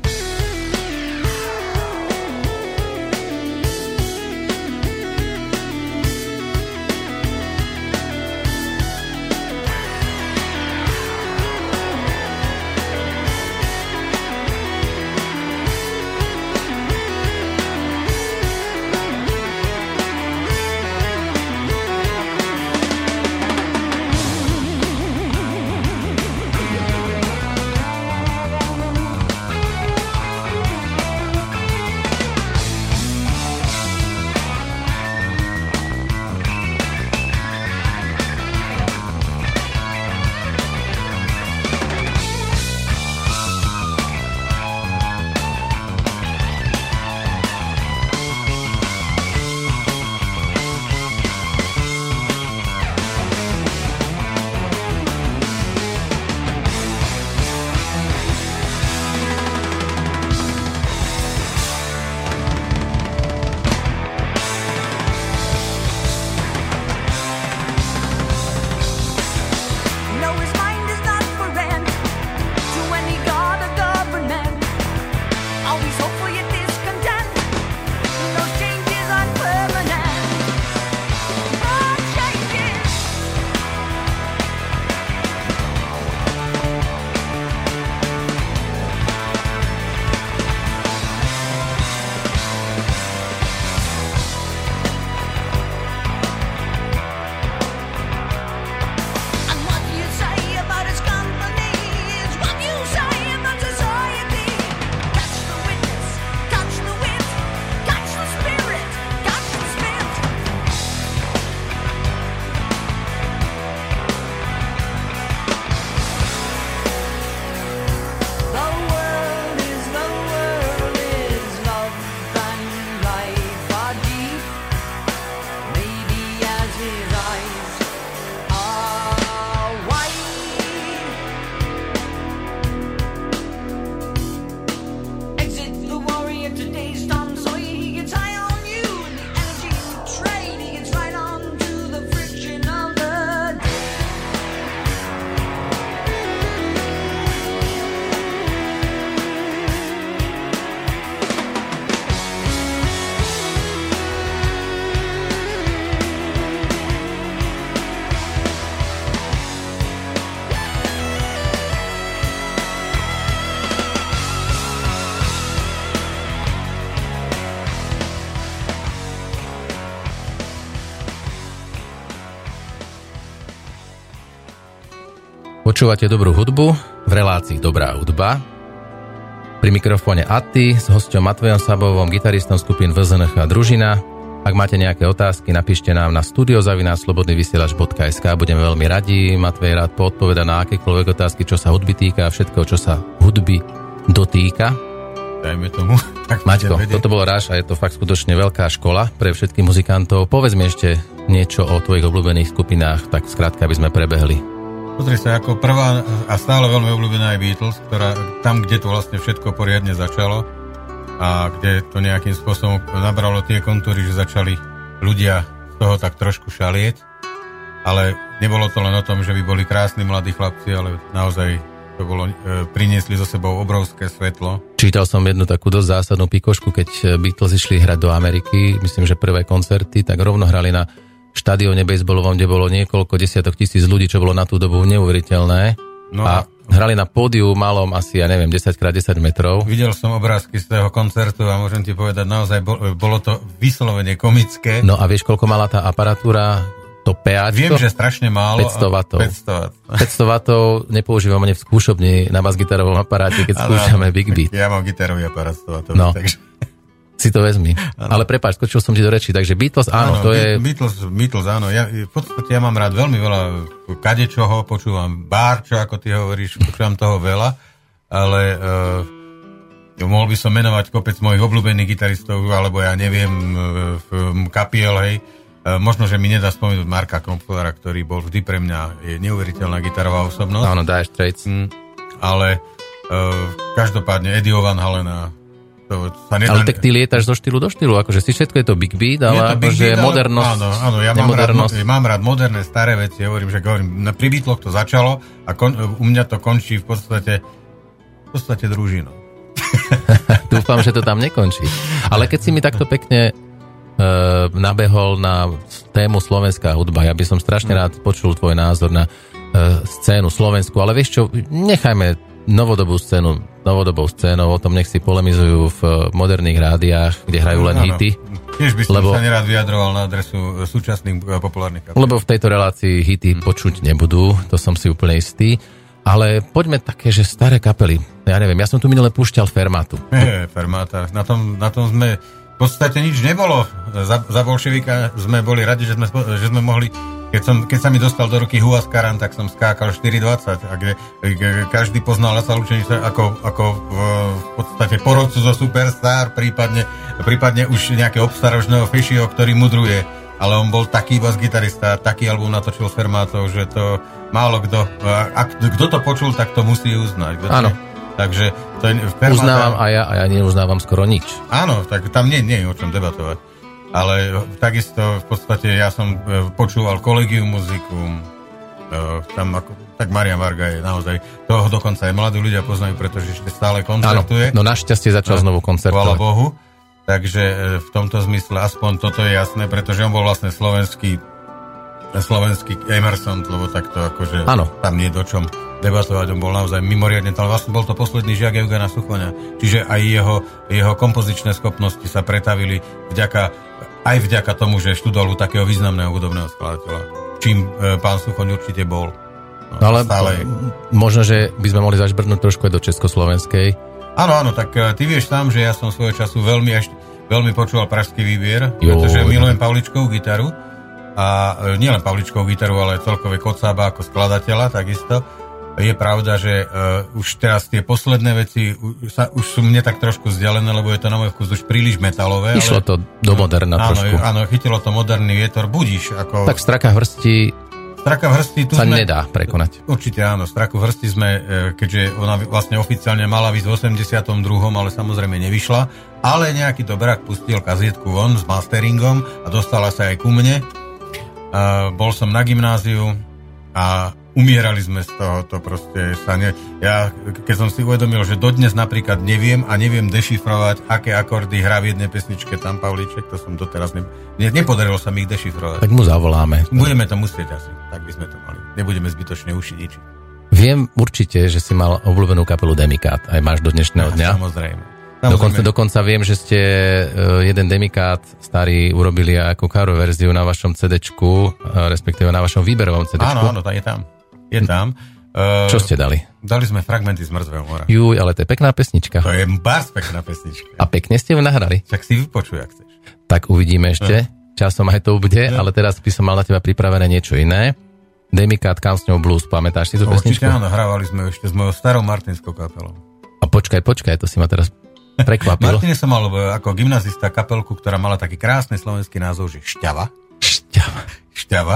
No, his mind is not for rent to any god or government. Always hopeful yet discontent. Those changes aren't permanent. Oh, changes. And what you say about his company is what you say about society. Catch the witness, catch the wit, catch the spirit, catch the spit. The world is, the world is love and life are deep. Maybe as his eyes are white. Exit the warrior, today's Tom Sawyer. He gets high on you, and the energy you trade, he gets right on to the friction of the day. Počúvate dobrú hudbu v relácii Dobrá hudba. Pri mikrofóne Atty s hosťom Matvejom Sabovom, gitaristom skupín vé zet en há Družina. Ak máte nejaké otázky, napíšte nám na studio zavináč slobodný vysielač bodka es ká. Budeme veľmi radi. Matvej rád poodpoveda na akékoľvek otázky, čo sa hudby týka a všetko, čo sa hudby dotýka. Dajme tomu. Tak Maťko, vedieť. toto bolo ráž a je to fakt skutočne veľká škola pre všetkých muzikantov. Povedz mi ešte niečo o tvojich obľúbených skupinách, tak skrátka, aby sme prebehli. Pozri sa, ako prvá a stále veľmi obľúbená je Beatles, ktorá tam, kde to vlastne všetko poriadne začalo a kde to nejakým spôsobom nabralo tie kontúry, že začali ľudia z toho tak trošku šalieť, ale nebolo to len o tom, že by boli krásni mladí chlapci, ale naozaj to bolo, e, priniesli so sebou obrovské svetlo. Čítal som jednu takú dosť zásadnú pikošku, keď Beatles išli hrať do Ameriky, myslím, že prvé koncerty, tak rovno hrali na štadióne bejsbolovom, kde bolo niekoľko desiatok tisíc ľudí, čo bolo na tú dobu neuveriteľné. No a hrali na pódiu malom asi, ja neviem, desať krát desať metrov. Videl som obrázky z toho koncertu a môžem ti povedať, naozaj bolo to vyslovene komické. No a vieš, koľko mala tá aparatúra? To PAčko? Viem, že strašne málo. päťsto wattov. päťsto wattov. päťsto wattov nepoužívam ani v skúšobni na basgitarovom aparáte, keď skúšame Big Beat. Ja mám gitarový aparát sto wattov, no. takže... Si to vezmi. Ano. Ale prepáč, skočil som ti do reči. Takže Beatles, áno, áno to je... Beatles, Beatles, áno. Ja, v podstate ja mám rád veľmi veľa kadečoho, počúvam bárčo, ako ty hovoríš, počúvam toho veľa, ale uh, mohol by som menovať kopec mojich obľúbených gitaristov, alebo ja neviem, uh, kapiel, hej. Uh, možno, že mi nedá spomenúť Marka Knopflera, ktorý bol vždy pre mňa je neuveriteľná gitarová osobnosť. Áno, Dire Straits. Mm, ale uh, každopádne Eddieho Van Halena, To sa nedá... Ale tak ty lietaš zo štýlu do štýlu, akože si všetko je to big beat, ale akože modernosť, áno, áno, ja mám rád, mám rád moderné, staré veci, hovorím, že hovorím, pri Beatloch to začalo a kon, u mňa to končí v podstate v podstate družinou. Dúfam, že to tam nekončí. Ale keď si mi takto pekne uh, nabehol na tému slovenská hudba, ja by som strašne rád počul tvoj názor na uh, scénu slovenskú, ale vieš čo, nechajme novodobú scénu, novodobou scénou, o tom nech si polemizujú v moderných rádiách, kde hrajú len áno, hity. Tiež by som lebo, sa nerád vyjadroval na adresu súčasných populárnych kapel. Lebo v tejto relácii hity hmm. počuť nebudú, to som si úplne istý. Ale poďme také, že staré kapely. Ja neviem, ja som tu minule púšťal Fermátu. Nie, Fermáta. Na tom, na tom sme v podstate nič nebolo. Za, za bolševika sme boli radi, že sme, že sme mohli. Keď, som, keď sa mi dostal do ruky Huascaran, tak som skákal štyri dvadsať a kde, kde každý poznal Lasa Lučeniča ako, ako v, v podstate porodcu zo Superstar, prípadne, prípadne už nejaké obstarožného Fešio, ktorý mudruje. Ale on bol taký bas-gitarista, taký album natočil s Fermátou, že to málo kto, ak kto to počul, tak to musí uznať. Áno. Takže to je Fermáta... Uznávam a ja, a ja neuznávam skoro nič. Áno, tak tam nie, nie je o čom debatovať. Ale takisto v podstate ja som počúval Collegium Musicum, tam ako, tak Marian Varga je naozaj, toho dokonca aj mladí ľudia poznajú, pretože ešte stále koncertuje. Áno, no našťastie začal no, znovu koncertovať. Chvála Bohu. Takže v tomto zmysle aspoň toto je jasné, pretože on bol vlastne slovenský slovenský Emerson, lebo takto akože ano. Tam nie je do čom debatovať, on bol naozaj mimoriadne, ale vlastne bol to posledný žiak Eugena Suchoňa, čiže aj jeho, jeho kompozičné schopnosti sa pretavili vďaka, aj vďaka tomu, že študoval u takého významného hudobného skladateľa, čím e, pán Suchoň určite bol. No, no ale stále... možno, že by sme mohli zašbrnúť trošku aj do československej. Áno, áno, tak ty vieš sám, že ja som svojho času veľmi, až, veľmi počúval Pražský výbier, jo, pretože jo. milujem Pavličkovú gitaru a nielen Pavličkovú gitaru, ale celkové Kocába ako skladateľa, takisto. Je pravda, že uh, už teraz tie posledné veci uh, sa, už sú mne tak trošku vzdialené, lebo je to na môj vkus už príliš metalové. Išlo ale... to do moderna áno, trošku. Áno, chytilo to moderný vietor, budíš. Ako... Tak Straka v hrsti Straka v hrsti tu sa sme... nedá prekonať. Určite áno, Straku v hrsti sme, keďže ona vlastne oficiálne mala výsť v osemdesiatom druhom, ale samozrejme nevyšla, ale nejaký dobrák pustil kazietku von s masteringom a dostala sa aj ku mne. Uh, bol som na gymnáziu a umierali sme z toho, to proste sa ne... Ja, keď som si uvedomil, že dodnes napríklad neviem a neviem dešifrovať, aké akordy hrá v jednej pesničke tam Pavlíček, to som doteraz ne... ne nepodarilo sa mi ich dešifrovať. Tak mu zavoláme. Budeme to musieť asi, tak by sme to mali. Nebudeme zbytočne ušidičiť. Viem určite, že si mal obľúbenú kapelu Demikát, aj máš do dnešného dňa. Ja, samozrejme. Dokonca, dokonca viem, že ste jeden Demikát starý urobili ako cover verziu na vašom cédečku, respektíve na vašom výberovom cédečku. Áno, áno, je tam. Je tam. Uh, Čo ste dali? Dali sme fragmenty z Mŕtvého mora. Juj, ale to je pekná pesnička. To je bás pekná pesnička. A pekne ste ju nahrali. Však si vypočuj, ak chceš. Tak uvidíme ešte. No. Časom aj to bude, no. Ale teraz by som mal na teba pripravené niečo iné. Demikát, Kam s ňou blues, pamätáš si tú pesničku? Určite áno, hrávali sme ešte s mojou starou martinskou kapelou. A počkaj, počkaj, to si ma teraz prekvapilo. Martine som mal ako gymnazista kapelku, ktorá mala taký krásny slovenský názov, že Šťava. Šťava. Šťava.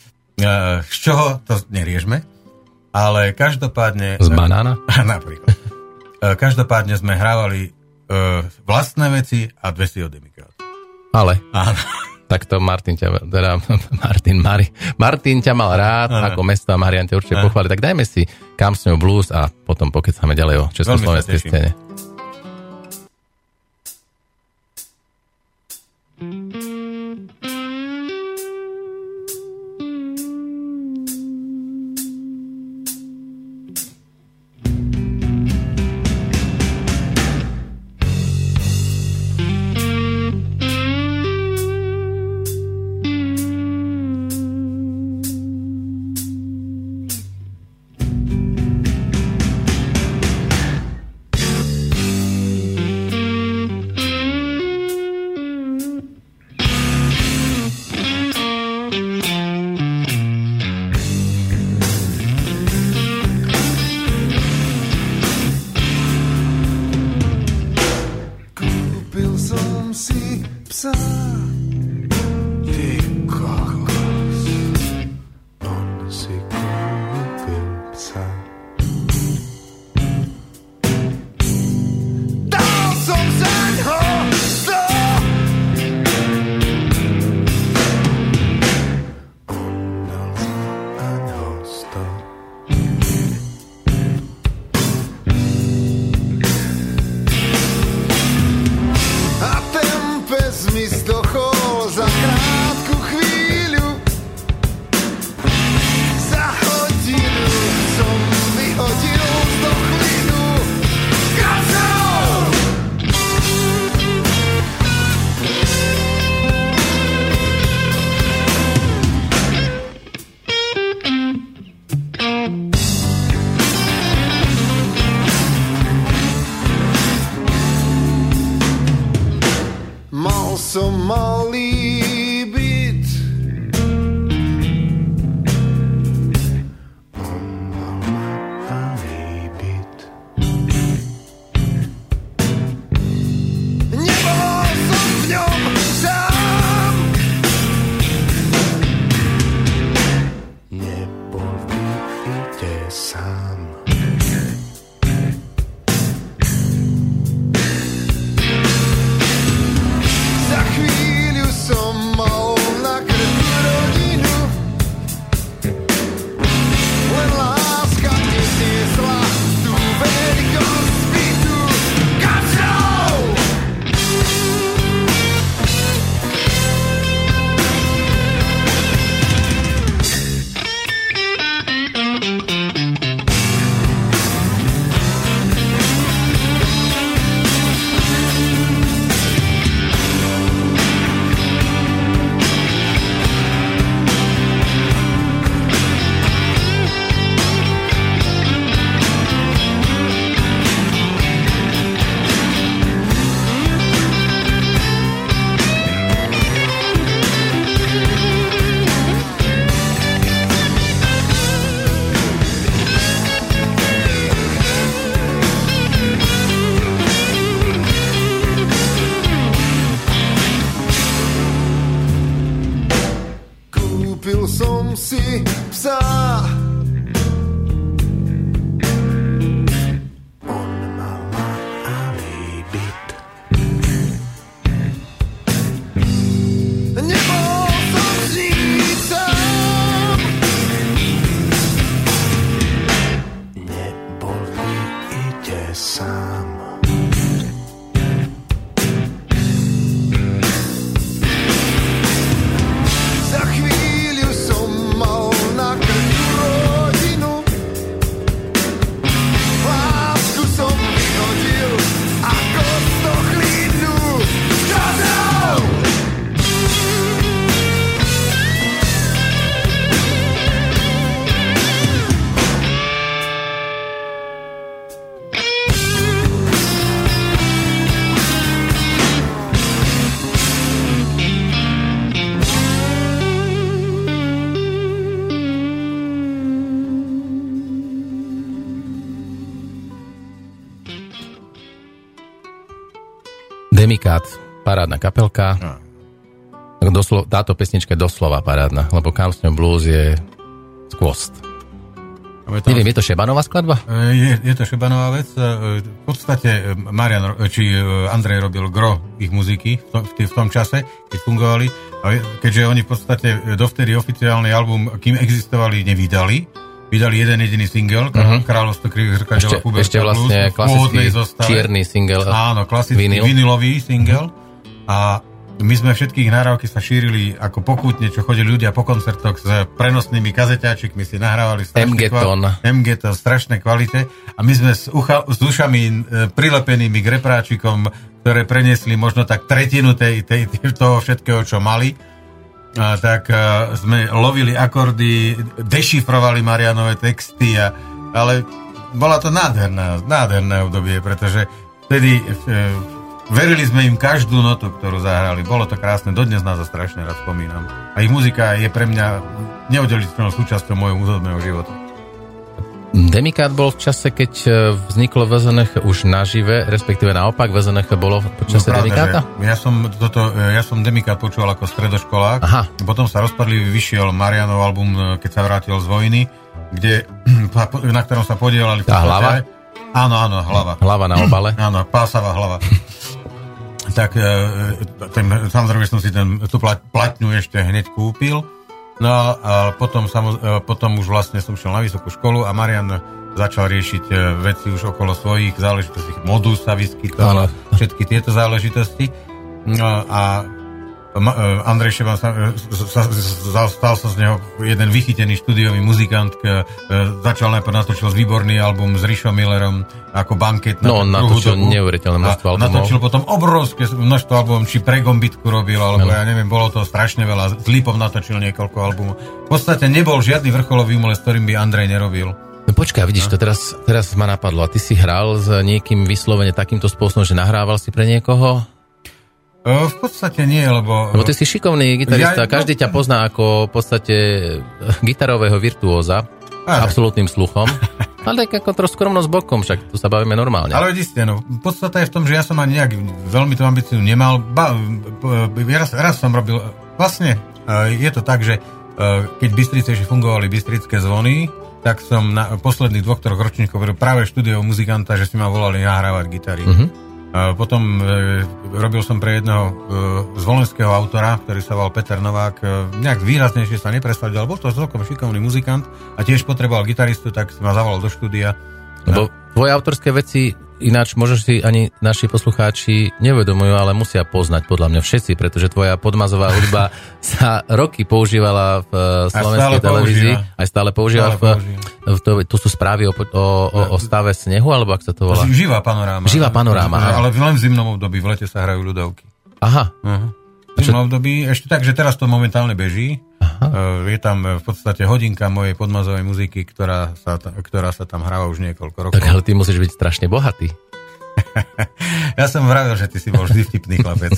Z čoho to neriežme, ale každopádne... Z banána? Napríklad. Každopádne sme hrávali vlastné veci a dve si od Demikát. Ale? Áno. Tak to Martin ťa, teda Martin, Mari, Martin ťa mal rád, ano. Ako mesto a Marian ťa určite pochváli. Tak dajme si Kam s ňou blues a potom pokecáme ďalej o československej scéne. Dal som sa som malý byt. On mal malý byt. Nebol som v ňom sám. Nebol v byte sám. Za chvíľu som mal na krku rodinu. Len láska netiesla tú veľkosť bytu. Kacov! Kúpil som si psa. On mal malý byt. Nebol som s ním sám. Nebol v byte sám. Za chvíľu som mal na krku rodinu. Lásku som vyhodil ako stochlinu. Kazal! Demikát, parádna kapelka. No. Doslo, táto pesnička je doslova parádna, lebo Kamsňov blues je skvost. Tam... Neviem, je to Šebanová skladba? Je, je to Šebanová vec. V podstate Marian, či Andrej robil gro ich muziky v tom, v tom čase, keď fungovali. Keďže oni v podstate dovtedy oficiálny album, kým existovali, nevydali. Vydali jeden jediný single, uh-huh. Kráľovstvo krivých zrkadiel a Puberta ešte vlastne Blues, klasický čierny single. Áno, klasický vinyl. vinylový single. Uh-huh. A my sme všetkých nahrávky sa šírili ako pokutne, čo chodili ľudia po koncertoch s prenosnými kazeťáčikmi, si nahrávali strašné kvalite. em gé to v strašnej kvalite. A my sme s, ucha, s ušami e, prilepenými k repráčikom, ktoré preniesli možno tak tretinu tej, tej, tej, toho všetkého, čo mali. A tak a, sme lovili akordy, dešifrovali Marianové texty, a, ale bola to nádherná, nádherné obdobie, pretože vtedy e, verili sme im každú notu, ktorú zahrali. Bolo to krásne, dodnes nás to strašne rád spomínam. A ich muzika je pre mňa neoddeliteľnou súčasťou môjho hudobného života. Demikát bol v čase, keď vzniklo vé zet en há už nažive, respektíve naopak, vé zet en há bolo v čase no, Demikáta? Ja som, toto, ja som Demikát počúval ako stredoškolák. Aha. Potom sa rozpadli, vyšiel Marianov album, keď sa vrátil z vojny, kde, na ktorom sa podielali... Tá hlava? Áno, áno, hlava. Hlava na obale? Áno, pásavá hlava. Tak ten, samozrejme som si ten, tú platňu ešte hneď kúpil. No a potom, samo, potom už vlastne som šiel na vysokú školu a Marian začal riešiť veci už okolo svojich záležitostí. Modus sa vyskytoval, všetky tieto záležitosti. No a Andrej Šeban sa, sa, stal sa z neho jeden vychytený štúdiový muzikant, začal najprv natočil výborný album s Rišom Millerom ako banket. No on natočil neuveriteľné množstvo albumov. Natočil potom obrovské množstvo albumov, či pre Gombitku robil, alebo no. ja neviem, bolo to strašne veľa. S Lípom natočil niekoľko albumov. V podstate nebol žiadny vrcholový umelec, s ktorým by Andrej nerobil. No počkaj, vidíš, no. to teraz, teraz ma napadlo. A ty si hral s niekým vyslovene takýmto spôsobom, že nahrával si pre niekoho? Uh, v podstate nie, lebo... Lebo ty si šikovný gitarista, Ja- každý ťa pozná ako v podstate gitarového virtuóza s Áno. absolútnym sluchom. Ale tak ako trošku skromnosť bokom, však tu sa bavíme normálne. Ale isté, no. Podstata je v tom, že ja som ani nejak veľmi tú ambíciu nemal. Ba, raz, raz som robil... Vlastne uh, je to tak, že uh, keď v Bystrici ešte fungovali bystrické zvony, tak som na posledných dvoch, troch ročníkov robil práve štúdio muzikanta, že si ma volali nahrávať gitary. Mhm. Uh, potom e, robil som pre jedného e, zvolenského autora, ktorý sa volal Peter Novák. E, nejak výraznejšie sa nepresadil, ale bol to celkom šikovný muzikant a tiež potreboval gitaristu, tak si ma zavolal do štúdia. Lebo tvoje autorské veci ináč možno si ani naši poslucháči nevedomujú, ale musia poznať podľa mňa všetci, pretože tvoja podmazová hudba sa roky používala v slovenskej televízii. Používa. Aj stále používa. Stále v, používa. v to, tu sú správy o, o, o, o stave snehu, alebo ak sa to volá? Živá panoráma. Živá panoráma, áno. Ale len v zimnom období, v lete sa hrajú ľudovky. Aha. Uh-huh. V zimnom období, ešte tak, že teraz to momentálne beží. Uh, je tam v podstate hodinka mojej podmazovej muziky, ktorá sa, ktorá sa tam hráva už niekoľko rokov. Tak ale ty musíš byť strašne bohatý. Ja som vravil, že ty si bol vždy vtipný chlapec.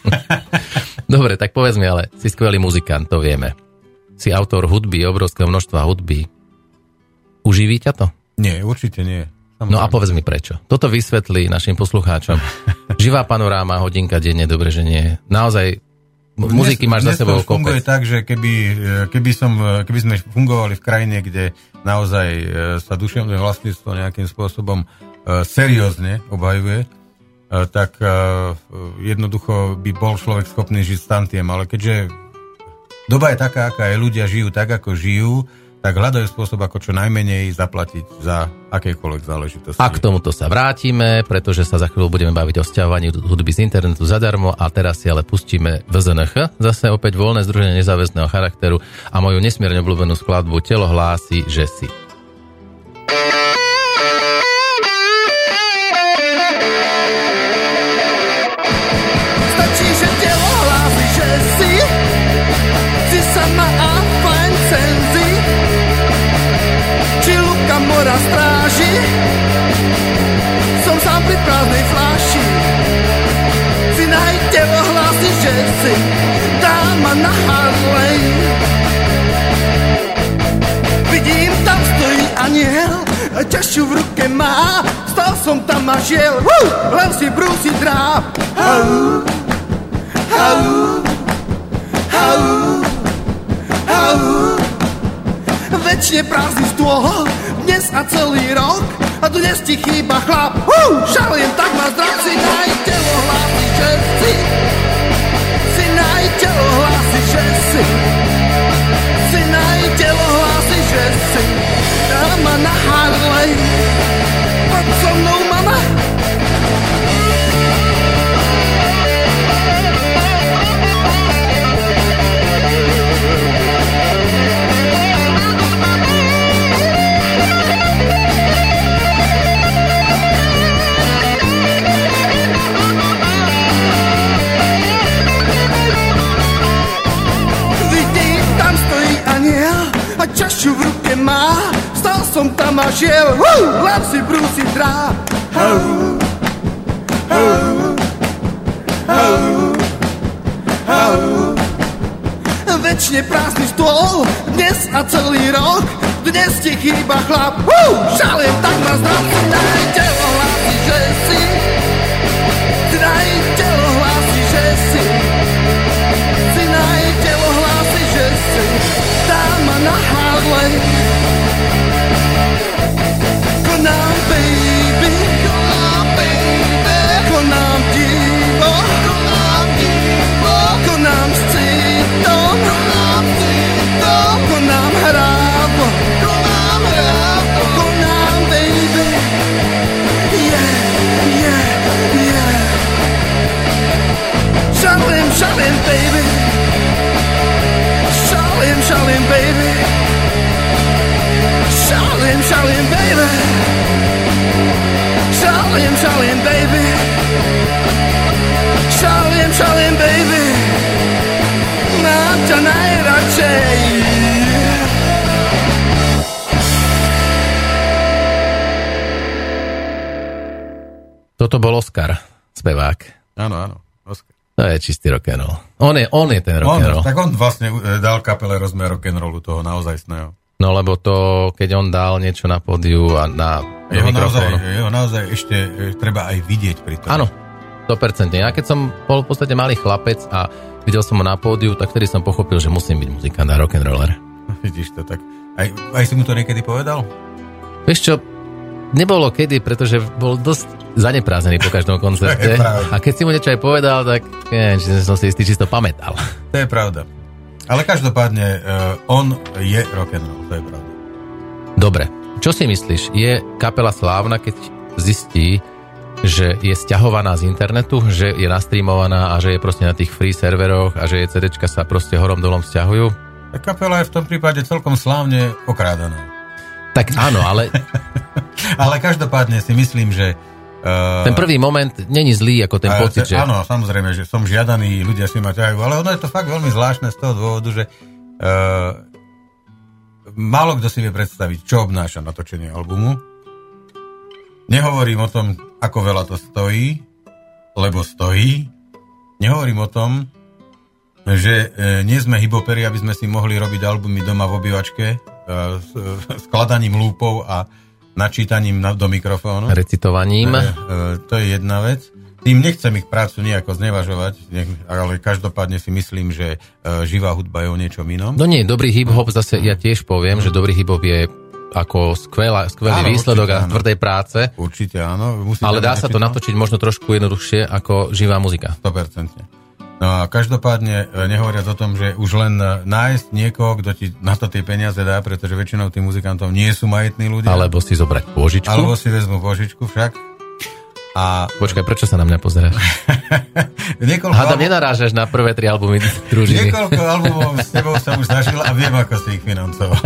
Dobre, tak povedz mi, ale si skvelý muzikant, to vieme. Si autor hudby, obrovského množstva hudby. Uživí ťa to? Nie, určite nie. Samozrejme. No a povedz mi prečo. Toto vysvetlí našim poslucháčom. Živá panoráma, hodinka denne, dobre, že nie. Naozaj, muziky Dnes- máš za dnes sebou to už funguje kopec. tak, že keby, keby, som, keby sme fungovali v krajine, kde naozaj sa duševné vlastníctvo nejakým spôsobom seriózne obhajuje, tak jednoducho by bol človek schopný žiť s tantiem, ale keďže doba je taká, aká je, ľudia žijú tak, ako žijú, tak hľadajú spôsob, ako čo najmenej zaplatiť za akékoľvek záležitosti. A k tomuto sa vrátime, pretože sa za chvíľu budeme baviť o sťahovaní hudby z internetu zadarmo a teraz si ale pustíme V Z N Ch, zase opäť voľné združenie nezáväzného charakteru a moju nesmierne obľúbenú skladbu Telo hlási, že si. Stačí, že telo hlási, že si si sama a fajn senzi. Či Luka mora stráži, som sám pri prázdnej fláši. Si naj telo hlási, že si dáma na Harley. Vidím, tam stojí aniel, ťažšiu v ruke má. Stal som tam a žiel, len si brúsi dráp. Au, au, au, au. Večne prázdny stôl, dnes a celý rok, a dnes ti chýba chlap. Uh, šalujem, tak ma zdrav, si naj telo hlási, že si. Si naj telo hlási, že si. Si naj telo hlási, že si. Dáma na Harley, poď so mnou, mama. Vidím, tam stojí aniel a čašu v ruke má. Stal som tam a žiel, hlav si brúsi dráp. Au, au, au, au. Večne prázdny stôl, dnes a celý rok, dnes ti chýba chlap. Uh, šaliem, tak ma zdrav, si daj telo hlási, že si. Si daj telo hlási, že si. Si daj telo hlási, že si. Dáma na Harley. Konám, baby, konám, baby, konám divo, konám divo, konám s citom, konám citom, konám hrávo, konám hrávo, konám, baby, yeah, yeah, yeah. Šalím, šalím, baby, šalím, šalím, baby, šalím, šalím, baby, šalím, šalím, baby, šalím, šalím, baby, mám ťa najradšej. Toto bol Oskar, spevák. Áno, áno, Oskar. To je čistý rock'n'roll. On je, on je ten rock'n'roll. On, tak on vlastne dal kapele rozmer rock'n'rollu toho naozajstného. No lebo to, keď on dal niečo na pódiu a na Jeho naozaj, mikrofónu. jeho naozaj ešte e, treba aj vidieť pri tom. Áno, sto percent. Ja keď som bol v podstate malý chlapec a videl som ho na pódiu, tak vtedy som pochopil, že musím byť muzikant a rock'n'roller. Vidíš to, tak aj, aj si mu to niekedy povedal? Vieš čo, nebolo kedy, pretože bol dosť zaneprázdnený po každom koncerte. A keď si mu niečo aj povedal, tak neviem, či som si istý, či si to pamätal. To je pravda. Ale každopádne, uh, on je rock'n'roll, to je pravda. Dobre, čo si myslíš? Je kapela slávna, keď zistí, že je sťahovaná z internetu, že je nastreamovaná a že je proste na tých free serveroch a že jej CDčka sa proste horom dolom sťahujú? Tak kapela je v tom prípade celkom slávne okrádaná. Tak áno, ale... ale každopádne si myslím, že... Uh, ten prvý moment není zlý ako ten pocit, te, že... Áno, samozrejme, že som žiadaný, ľudia si ma ťahajú, ale ono je to fakt veľmi zvláštne z toho dôvodu, že uh, málo kto si vie predstaviť, čo obnáša natočenie albumu. Nehovorím o tom, ako veľa to stojí, lebo stojí. Nehovorím o tom, že uh, nie sme hipoperi, aby sme si mohli robiť albumy doma v obývačke uh, s uh, skladaním lúpov a načítaním na, do mikrofónu. Recitovaním. E, e, to je jedna vec. Tým nechcem ich prácu nejako znevažovať, nech, ale každopádne si myslím, že e, živá hudba je o niečom inom. No nie, dobrý hip-hop, zase ja tiež poviem, že dobrý hip-hop je ako skvelá, skvelý áno, výsledok určite, a tvrdej práce. Určite áno. Musí ale dá sa to natočiť možno trošku jednoduchšie ako živá muzika. sto percent. No a každopádne nehovoriac o tom, že už len nájsť niekoho, kto ti na to tie peniaze dá, pretože väčšinou tých muzikantov nie sú majetní ľudia. Alebo si zobrať pôžičku. Alebo si vezmu pôžičku však. A... Počkaj, prečo sa na mňa pozeráš? Hádam, album... nenarážaš na prvé tri albumy družiny. Niekoľko albumov s tebou som už zažil a viem, ako si ich financoval.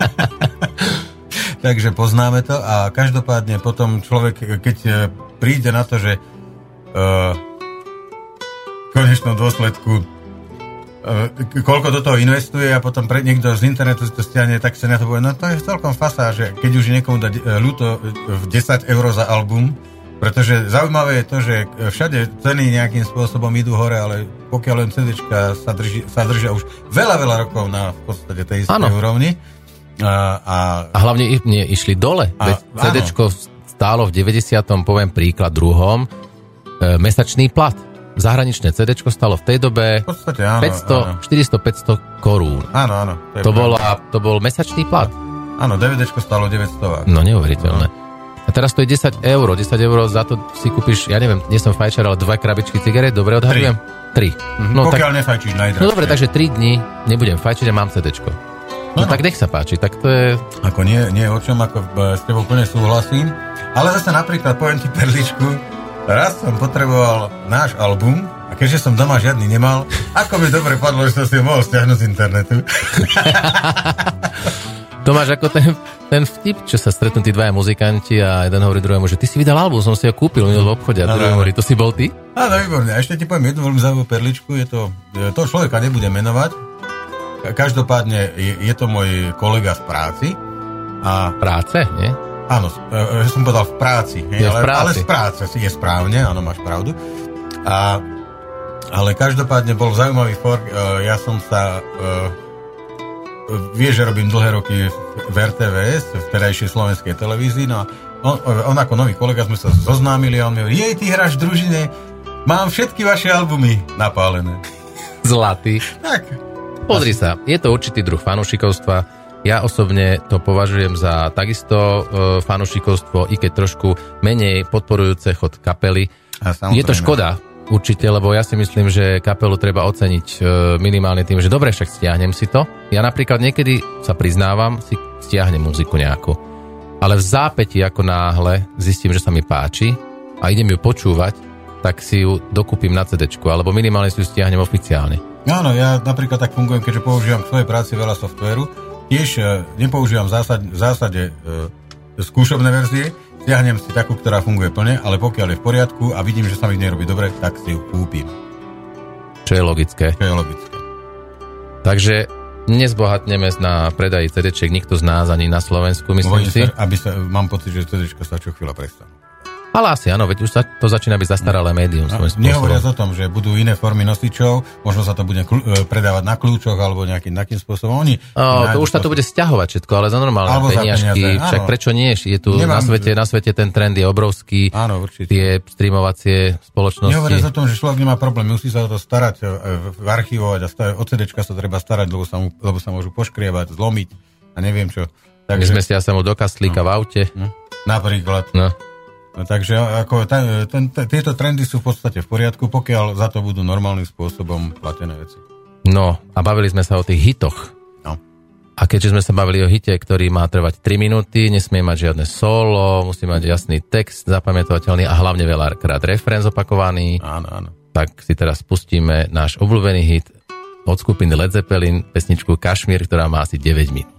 Takže poznáme to a každopádne potom človek, keď príde na to, že uh, v konečnom dôsledku koľko do toho investuje a potom pre, niekto z internetu si to stiahne, tak sa na to povie, no to je celkom fasá, že keď už niekomu dá ľúto v desať eur za album, pretože zaujímavé je to, že všade ceny nejakým spôsobom idú hore, ale pokiaľ len CDčka sa, drží, sa držia už veľa, veľa rokov na v podstate tej istej úrovni. A, a... a hlavne nie, išli dole. A, veď CDčko stálo v deväťdesiatom poviem príklad druhom, e, mesačný plat. Zahraničné CDčko stalo v tej dobe v podstate, áno, päťsto, áno. štyristo päťsto korún. Áno, áno. To, to, bola, to bol mesačný plat. Áno, DVDčko stalo deväťsto. No, neuveriteľné. No. A teraz to je desať eur. desať eur za to si kúpiš, ja neviem, nie som fajčar, ale dva krabičky cigaret, dobre odhadujem? tri. Mm-hmm. No, pokiaľ tak, nefajčíš najdražšie. No dobre, takže tri dni nebudem fajčiť a mám CDčko. No, no tak nech sa páči, tak to je... Ako nie, nie o čom, ako s tebou úplne súhlasím. Ale zase napríklad, poviem ti perličku, raz som potreboval náš album a keďže som doma žiadny nemal, ako mi dobre padlo, že som si ho mohol stiahnuť z internetu. To máš ako ten, ten vtip, čo sa stretnú tí dvaja muzikanti a jeden hovorí druhému, že ty si vydal album, som si ho kúpil v obchode a druhý hovorí, to si bol ty? Áno, výborne. A ešte ti poviem jednu veľmi zaujímavú perličku, je to, toho človeka nebudem menovať, každopádne je, je to môj kolega z práci. A práce, nie? Áno, ja som povedal v práci, je ale, v práci. ale z práce je správne, áno, máš pravdu. A, ale každopádne bol zaujímavý fork, ja som sa, vieš, že robím dlhé roky v er té vé es, v vtedajšej slovenskej televízii, no a on, on ako nový kolega sme sa zoznámili a on mi hovorí, jej, ty hráš v družine, mám všetky vaše albumy napálené. Zlatý. Tak. Pozri sa, je to určitý druh fanúšikovstva. Ja osobne to považujem za takisto e, fanúšikovstvo, i keď trošku menej podporujúce chod kapely. Je to škoda, určite, lebo ja si myslím, že kapelu treba oceniť e, minimálne tým, že dobre, však stiahnem si to. Ja napríklad niekedy sa priznávam, si stiahnem muziku nejakú. Ale v zápäti, ako náhle zistím, že sa mi páči a idem ju počúvať, tak si ju dokúpim na CDčku, alebo minimálne si ju stiahnem oficiálne. Áno, ja napríklad tak fungujem, keďže používam v svojej práci veľa softvéru. Tiež nepoužívam v zásade, v zásade e, skúšobné verzie, stiahnem si takú, ktorá funguje plne, ale pokiaľ je v poriadku a vidím, že sa mi nerobí dobre, tak si ju kúpim. Čo je logické. Čo je logické. Takže nezbohatneme na predaji CDčiek nikto z nás ani na Slovensku, myslím Vojím si. Sa, aby sa, mám pocit, že CDčka sa čo chvíľa prestanú. Ale asi áno, veď už sa, to začína byť zastaralé médium. No, nehovoriac o tom, že budú iné formy nosičov, možno sa to bude kľú, predávať na kľúčoch alebo nejakým takým spôsobom. Oni o, to už sa to bude sťahovať všetko, ale za normálne peniažky. Však prečo nie? Je tu Nemám, na svete, na svete ten trend je obrovský. Áno, určite. Tie streamovacie spoločnosti. Nehovoriac o tom, že človek nemá problém, musí sa o to starať, archivovať a starať, o cé déčka sa treba starať, lebo sa, mu, lebo sa môžu poškrievať, zlomiť a neviem čo. Takže, zmestia sa mu do kastlíka no, v aute. No, napríklad. No. No, takže ako, ten, ten, ten, tieto trendy sú v podstate v poriadku, pokiaľ za to budú normálnym spôsobom platené veci. No, a bavili sme sa o tých hitoch. No. A keďže sme sa bavili o hite, ktorý má trvať tri minúty, nesmie mať žiadne solo, musí mať jasný text, zapamätovateľný a hlavne veľakrát refrén zopakovaný. Áno, áno. Tak si teraz pustíme náš obľúbený hit od skupiny Led Zeppelin, pesničku Kašmír, ktorá má asi deväť minút.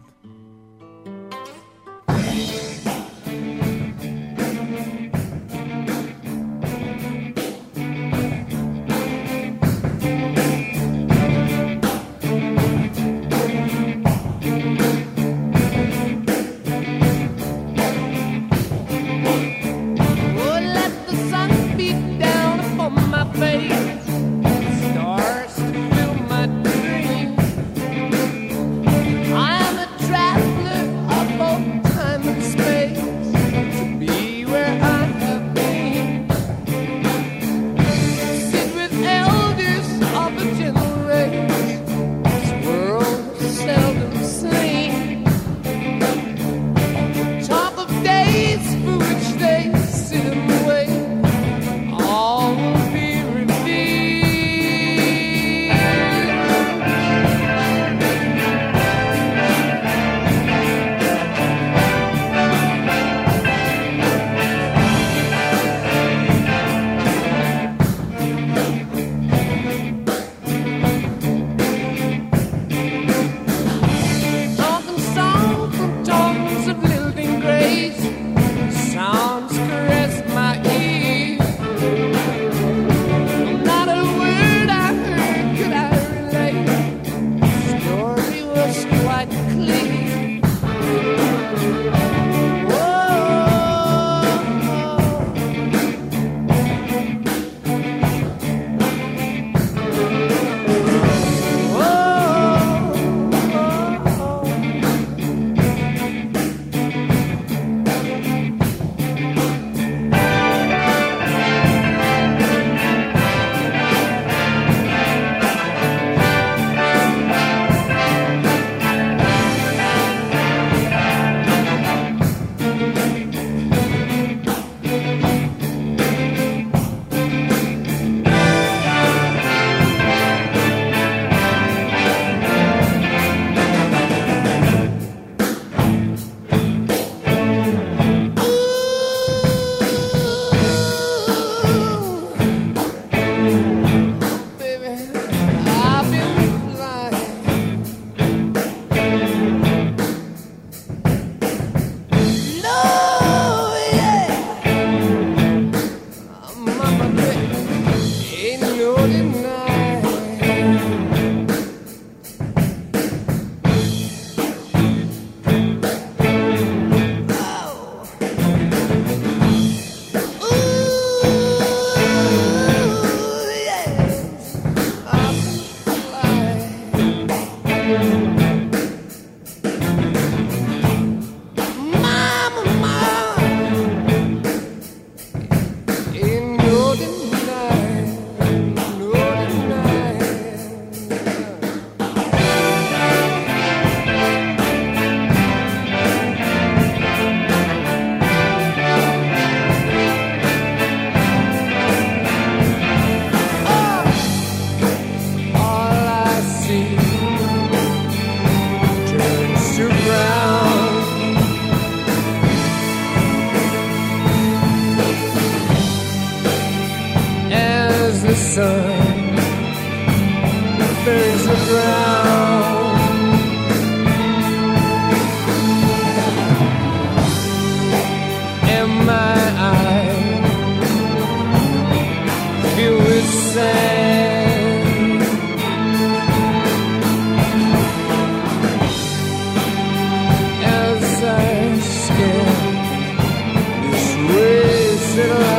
Sit around.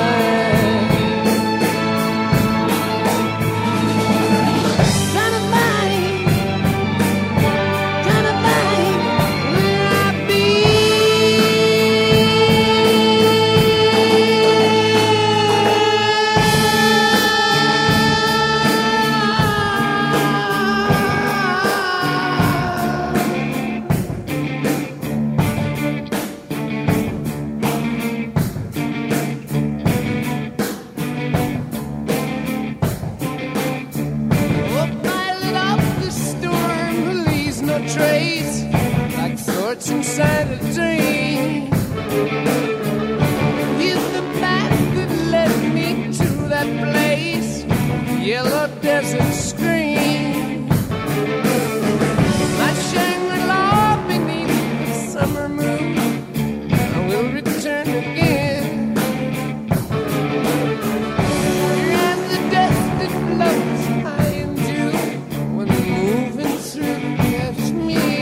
trace, like thoughts inside a dream. He's the path that led me to that place, yellow desert screen. My Shangri-La beneath the summer moon, I will return again. And the dust that floats high into when moving through the Kashmir.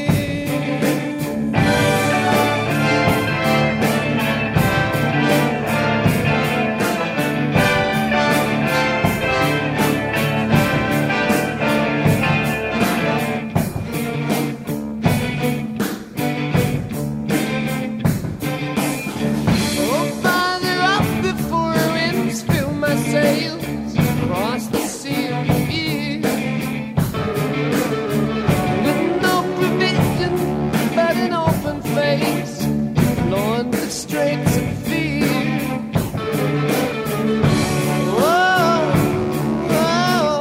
Oh, farther off before winds fill my sails across the sea of fear, with no provision but an open face, blowing the straits of fear. Whoa, whoa.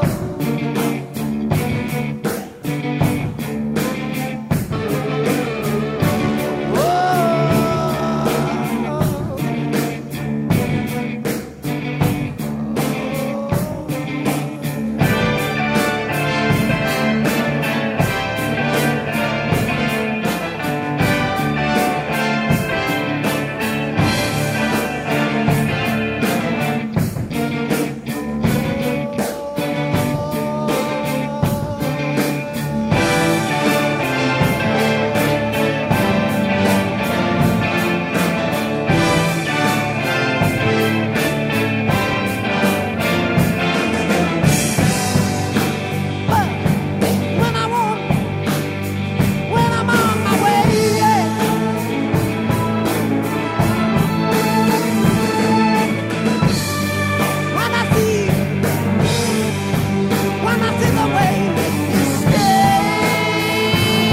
When I want, when I'm on my way, yeah. When I see, when I see the way you stay.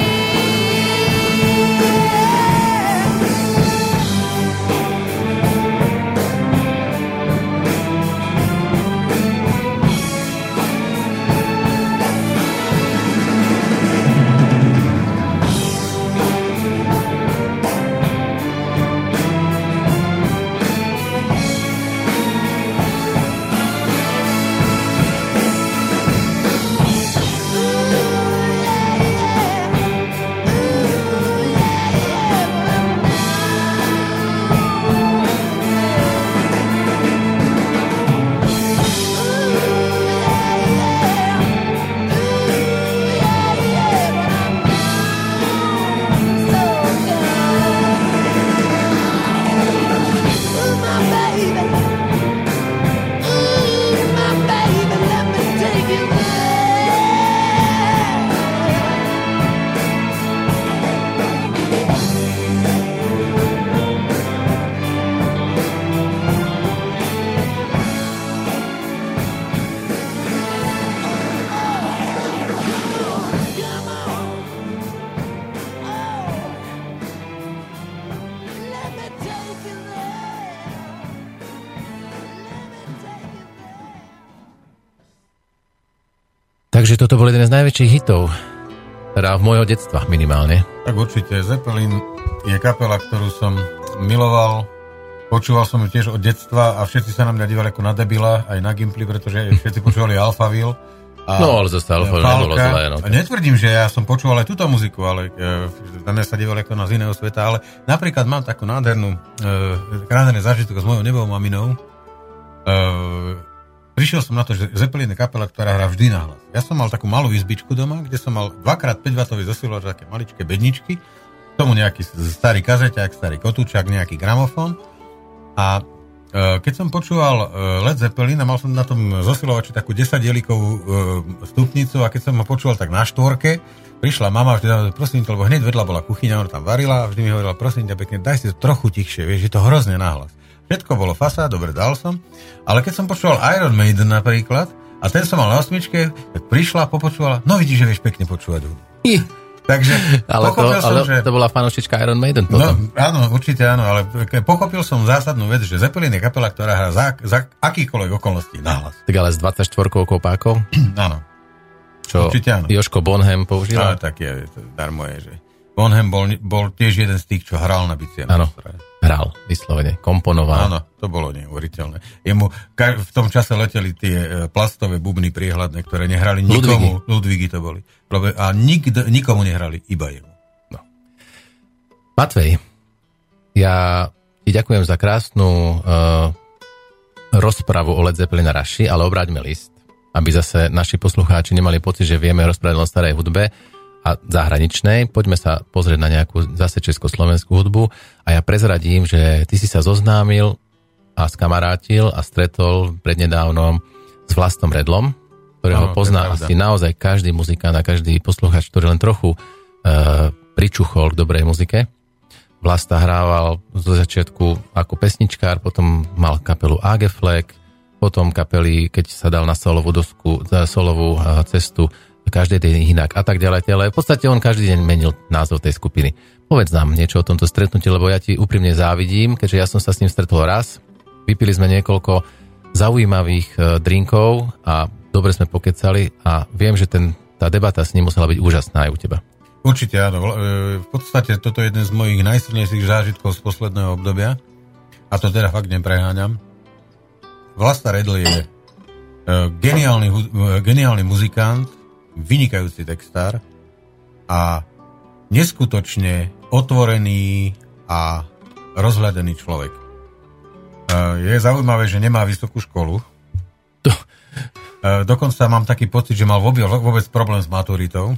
Takže toto bol jeden z najväčších hitov, teda v môjho detstva minimálne. Tak určite, Zeppelin je kapela, ktorú som miloval, počúval som ju tiež od detstva a všetci sa na mňa dívali ako na debila, aj na Gimply, pretože všetci počúvali Alphaville. A No, ale zase Alphaville nebolo zlé. No. Netvrdím, že ja som počúval aj túto muziku, ale e, na mňa sa dívali ako na z iného sveta, ale napríklad mám takú nádhernú, e, nádherný zážitok s mojou nebou maminou. E, Prišiel som na to, že Zeppelin je kapela, ktorá hrá vždy nahlas. Ja som mal takú malú izbičku doma, kde som mal dva krát päť watový zosilovač, také maličké bedničky, k tomu nejaký starý kazeťák, starý kotúčak, nejaký gramofón. A e, keď som počúval e, Led Zeppelin a mal som na tom zosilovači takú desaťdielikovú e, stupnicu a keď som ho počúval tak na štvorke, prišla mama, vždy, prosím ťa, lebo hneď vedľa bola kuchyňa, ona tam varila a vždy mi hovorila, prosím ťa pekne, daj si to trochu tichšie, vieš, je to hrozne nahlas. Všetko bolo fasa, dobre, dal som. Ale keď som počúval Iron Maiden napríklad, a ten som mal na osmičke, tak prišla, popočúvala, no vidíš, že vieš pekne počúvať hudbu. Takže ale pochopil to, som, ale že... to bola fanúšička Iron Maiden No, potom. áno, určite áno, ale pochopil som zásadnú vec, že Zeppelin je kapela, ktorá hrá za, za akýkoľvek okolností nahlas. Tak ale s dvadsaťštyri kopákov? Áno. čo Jožko Bonham používal? No, tak je, to darmo je, že Bonham bol, bol tiež jeden z tých, čo hral na bicie. Áno, hral, vyslovene, komponoval. Áno, to bolo neuveriteľné. Jemu v tom čase leteli tie plastové bubny priehľadné, ktoré nehrali nikomu. Ludvígy to boli. A nikdo, nikomu nehrali, iba jemu. No. Matvej, ja ti ďakujem za krásnu uh, rozpravu o Led Zeppelin a Rushi, ale obráťme list, aby zase naši poslucháči nemali pocit, že vieme rozprávať o starej hudbe a zahraničnej. Poďme sa pozrieť na nejakú zase československú hudbu a ja prezradím, že ty si sa zoznámil a skamarátil a stretol prednedávnom s Vlastom Redlom, ktorého ano, pozná asi naozaj každý muzikant a každý poslucháč, ktorý len trochu uh, pričuchol k dobrej muzike. Vlasta hrával zo začiatku ako pesničkár, potom mal kapelu á gé Flag, potom kapely, keď sa dal na solovú dosku, solovú cestu, každý deň inak a tak ďalej, ale v podstate on každý deň menil názov tej skupiny. Povedz nám niečo o tomto stretnutí, lebo ja ti úprimne závidím, keďže ja som sa s ním stretol raz, vypili sme niekoľko zaujímavých drinkov a dobre sme pokecali a viem, že ten, tá debata s ním musela byť úžasná aj u teba. Určite áno. V podstate toto je jeden z mojich najsilnejších zážitkov z posledného obdobia a to teda fakt nepreháňam. Vlasta Redl je geniálny, geniálny muzikant, vynikajúci textár a neskutočne otvorený a rozhľadený človek. Je zaujímavé, že nemá vysokú školu. To... Dokonca mám taký pocit, že mal vôbec, vôbec problém s maturitou.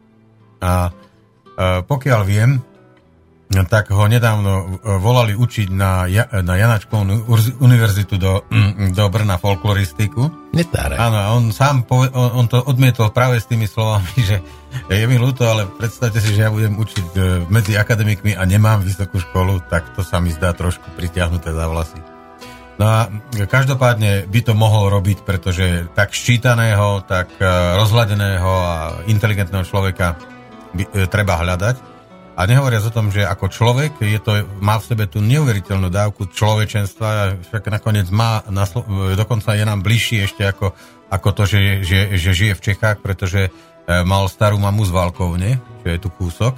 A pokiaľ viem, tak ho nedávno volali učiť na, na Janačkovú univerzitu do, do Brna folkloristiku. Netáre. Áno, a on sám pove, on, on to odmietol práve s tými slovami, že je mi ľúto, ale predstavte si, že ja budem učiť medzi akademikmi a nemám vysokú školu, tak to sa mi zdá trošku pritiahnuté za vlasy. No a každopádne by to mohol robiť, pretože tak ščítaného, tak rozhľadeného a inteligentného človeka by, treba hľadať. A nehovoriac o tom, že ako človek je to, má v sebe tú neuveriteľnú dávku človečenstva a však nakoniec má, dokonca je nám bližší ešte ako, ako to, že, že, že žije v Čechách, pretože mal starú mamu z Valkovne, čo je tu kúsok.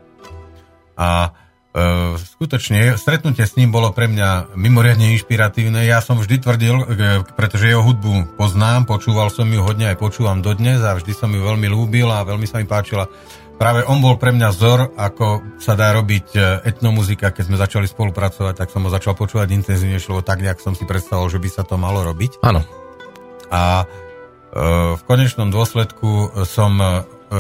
A e, skutočne stretnutie s ním bolo pre mňa mimoriadne inšpiratívne. Ja som vždy tvrdil, pretože jeho hudbu poznám, počúval som ju hodne, aj počúvam dodnes a vždy som ju veľmi ľúbil a veľmi sa mi páčila. Práve on bol pre mňa vzor, ako sa dá robiť etnomuzika. Keď sme začali spolupracovať, tak som ho začal počúvať intenzívnejšie, lebo tak nejak som si predstavoval, že by sa to malo robiť. Áno. A e, v konečnom dôsledku som e,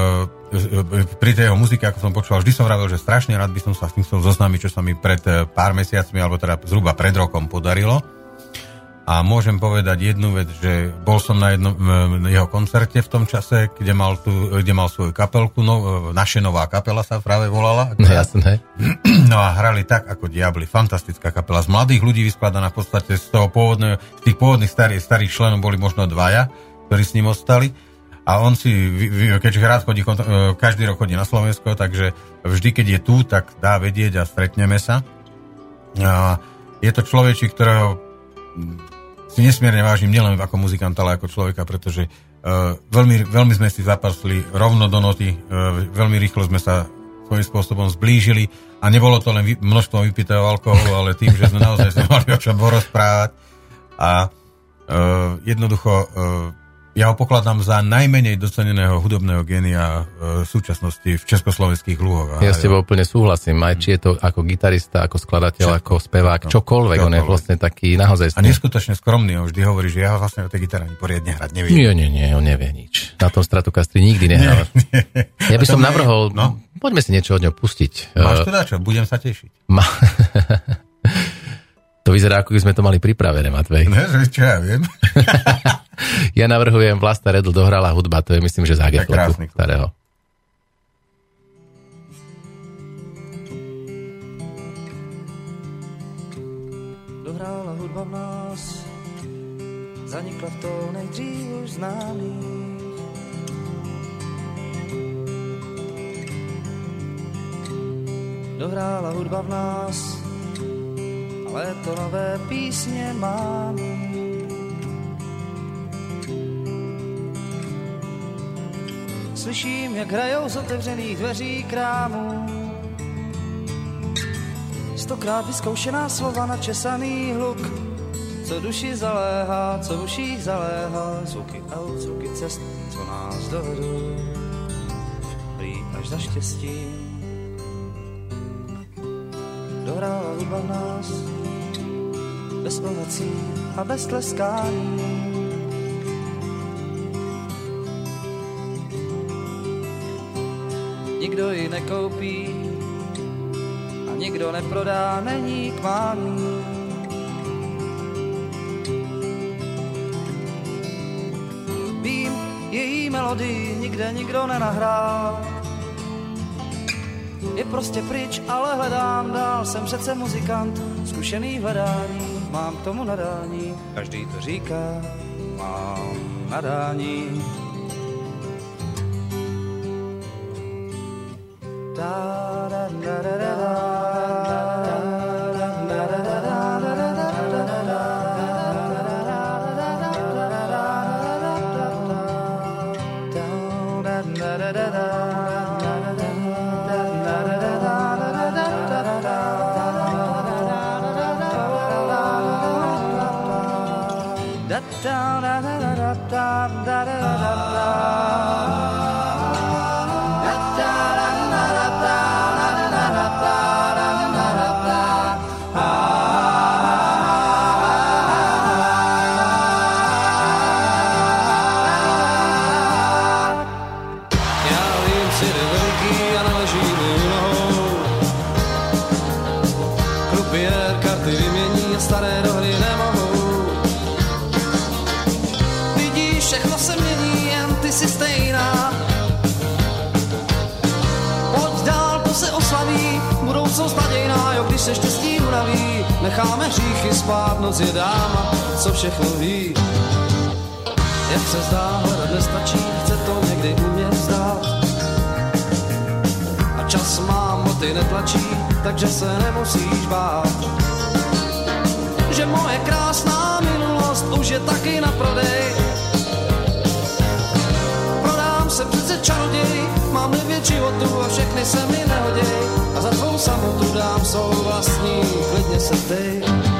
pri tej jeho muzike, ako som počúval, vždy som vravel, že strašne rád by som sa s tým chcel zoznámiť, čo sa mi pred pár mesiacmi, alebo teda zhruba pred rokom podarilo. A môžem povedať jednu vec, že bol som na jednom jeho koncerte v tom čase, kde mal, tu, kde mal svoju kapelku, no, Naše nová kapela sa práve volala. No jasné. No a hrali tak ako diabli, fantastická kapela. Z mladých ľudí vyskladaná v podstate z toho pôvodného, z tých pôvodných starých, starých členov boli možno dvaja, ktorí s ním ostali. A on si, keďže rád chodí, každý rok chodí na Slovensko, takže vždy, keď je tu, tak dá vedieť a stretneme sa. A je to človečík, ktorého si nesmierne vážim nielen ako muzikanta, ale ako človeka, pretože uh, veľmi, veľmi sme si zapasli rovno do noty, uh, veľmi rýchlo sme sa svojím spôsobom zblížili a nebolo to len vy, množstvom vypitého alkoholu, ale tým, že sme naozaj sa mali o čom porozprávať a uh, jednoducho uh, ja ho pokladám za najmenej doceneného hudobného génia v súčasnosti v československých lúhoch. Ja s tebou úplne súhlasím, aj či je to ako gitarista, ako skladateľ, ako spevák, no, čokoľvek, čokoľvek, on je vlastne taký naozaj... A neskutočne skromný, on vždy hovorí, že ja vlastne o tej gitare ani poriadne hrať neviem. Nie, nie, nie, on nevie nič. Na tom Stratocastri nikdy nehral. Nie, nie. Ja by som navrhol, no? Poďme si niečo od ňou pustiť. Máš to dačo, budem sa tešiť. Ma... To vyzerá, ako by sme to mali pripravené, Matvej. Ne, čo ja viem. Ja navrhujem, Vlasta Redl dohrala hudba, to je myslím, že z á gé Flaku starého. Dohrála hudba v nás, zanikla v tónech dřív už známých. Dohrála hudba v nás, ale to nové písně mám. Slyším, jak hrajou z otevřených dveří krámů. Stokrát vyzkoušená slova, načesaný hluk, co duši zaléhá, co v uších zaléhá. Zvuky aut, zvuky cest, co nás dovedou prý až za štěstí. Dohrála hudba v nás bez ovací a bez tleskání. Nikdo ji nekoupí a nikdo neprodá, není k mání. Vím, její melodii nikde nikdo nenahrál. Je prostě pryč, ale hledám dál. Jsem přece muzikant, zkušený v hledání. Mám k tomu nadání, každý to říká, mám nadání. Da, da, da, da, da, se štěstí unaví, necháme hříchy spát, noc je dáma, co všechno ví. Jak se zdá, hledat nestačí, chce to někdy umět vzdát. A čas má moty netlačí, takže se nemusíš bát. Že moje krásná minulost už je taky na prodej. Prodám se přece čaroděj, mám devět životů a všechny se mi nehoděj. A za tvou samotu dám svou vlastní, klidně se ptej.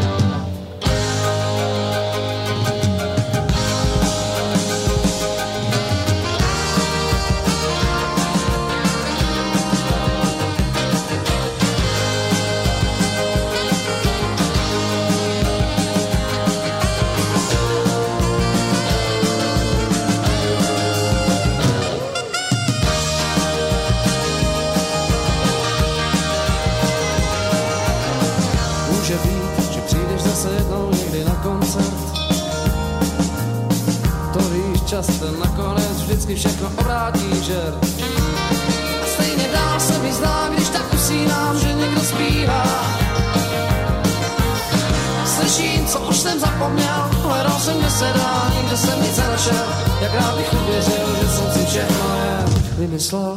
Často nakonec vždycky všechno obrátí žer. A stejně dál se mi zdá, když tak usínám, že někdo zpívá. Slyším, co už jsem zapomněl, hledal jsem, kde se dá, nikde jsem nic nenašel. Jak rád bych uvěřil, že jsem si všechno jen vymyslel.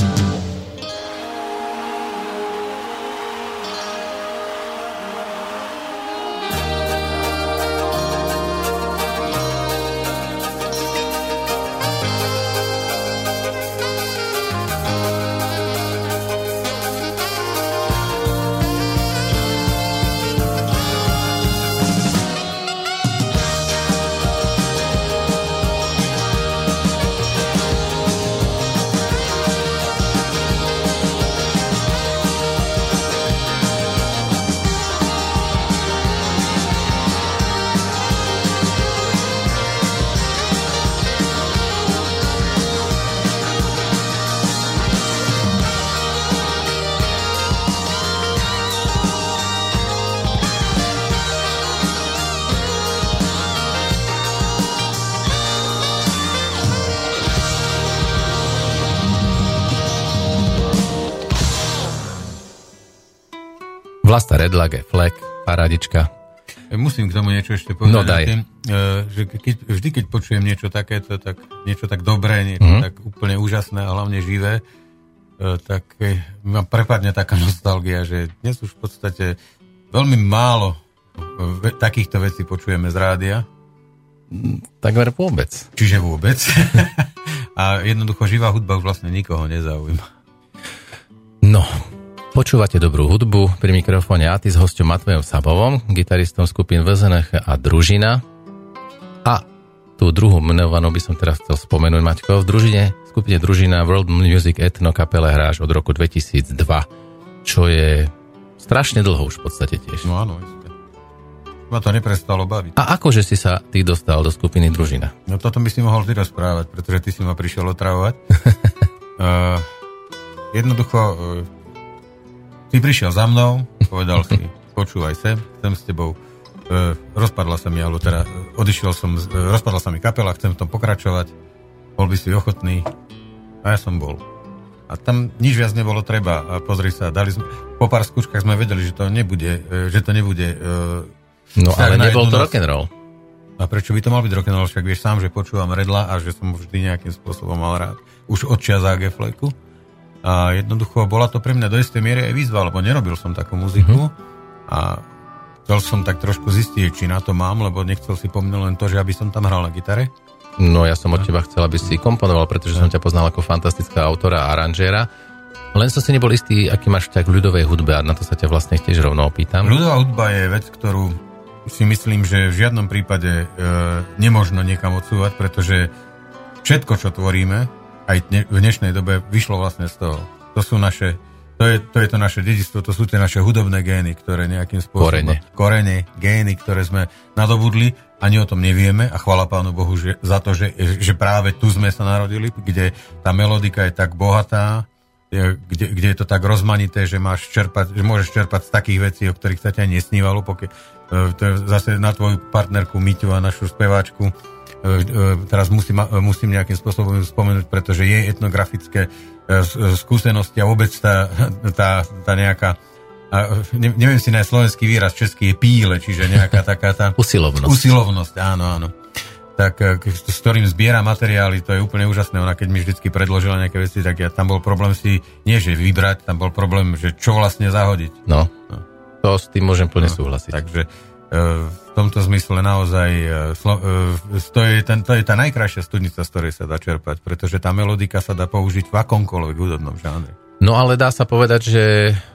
Vlasta Redlage, Flek, paradička. Musím k tomu niečo ešte povedať. No daj. Tým, že keď, vždy, keď počujem niečo takéto, tak niečo tak dobré, niečo mm. tak úplne úžasné a hlavne živé, tak ma prepadne taká nostalgia, že dnes už v podstate veľmi málo takýchto vecí počujeme z rádia. Takmer vôbec. Čiže vôbec. a jednoducho živá hudba už vlastne nikoho nezaujíma. No, počúvate dobrú hudbu, pri mikrofóne Aty s hosťom Matvejom Sabovom, gitaristom skupín vé zet en há a Družina. A tú druhú menovanú by som teraz chcel spomenúť, Maťko. V družine, skupine Družina World Music Ethno kapele hráš od roku dvetisícdva, čo je strašne dlho už v podstate tiež. No áno, isté. Ma to neprestalo baviť. A akože si sa ty dostal do skupiny Družina? No toto by si mohol ty rozprávať, pretože ty si ma prišiel otravovať. uh, jednoducho, uh, ty prišiel za mnou, povedal si, počúvaj sem, chcem s tebou, uh, rozpadla sa mi, alebo teda uh, odišiel som, uh, rozpadla sa mi kapela, chcem v tom pokračovať, bol by si ochotný, a ja som bol. A tam nič viac nebolo treba. A pozri sa, dali sme, po pár skúškach sme vedeli, že to nebude, uh, že to nebude... Uh, No ale nebol to rock'n'roll. A prečo by to mal byť rock'n'roll? Však vieš sám, že počúvam Redla a že som vždy nejakým spôsobom mal rád. Už od čias á gé Fleku. A jednoducho bola to pre mňa do istej miery aj výzva, lebo nerobil som takú muziku. Mm-hmm. A chcel som tak trošku zistiť, či na to mám, lebo nechcel si pomňať len to, že aby som tam hral na gitare. No ja som od teba chcel, aby si komponoval, pretože som ťa poznal ako fantastická autora a aranžéra. Len som si nebol istý, aký máš vzťah k ľudovej hudbe a na to sa ťa vlastne tiež rovno opýtam. Ľudová hudba je vec, ktorú si myslím, že v žiadnom prípade e, nemožno niekam odsúvať, pretože všetko, čo tvoríme, aj dne, v dnešnej dobe vyšlo vlastne z toho. To sú naše, to je to, je to naše dedičstvo, to sú tie naše hudobné gény, ktoré nejakým spôsobom... Korene. Korene, gény, ktoré sme nadobudli, ani o tom nevieme a chvála Pánu Bohu že, za to, že, že práve tu sme sa narodili, kde tá melodika je tak bohatá, Kde, kde je to tak rozmanité, že máš čerpať, že môžeš čerpať z takých vecí, o ktorých sa ťa nesnívalo, pokiaľ to je zase na tvoju partnerku Miťu a našu speváčku. Teraz musím, musím nejakým spôsobom spomenúť, pretože jej etnografické skúsenosti a vôbec tá, tá, tá nejaká, neviem si nájsť slovenský výraz, český je píle, čiže nejaká taká tá... Usilovnosť. Usilovnosť, áno, áno. Tak s ktorým zbiera materiály, to je úplne úžasné. Ona keď mi vždycky predložila nejaké veci, tak ja tam bol problém si, nie že vybrať, tam bol problém, že čo vlastne zahodiť. No, no. To s tým môžem plne no, súhlasiť. Takže e, v tomto zmysle naozaj e, slo, e, to, je ten, to je tá najkrajšia studnica, z ktorej sa dá čerpať, pretože tá melodika sa dá použiť v akomkoľvek hudobnom žánre. No ale dá sa povedať, že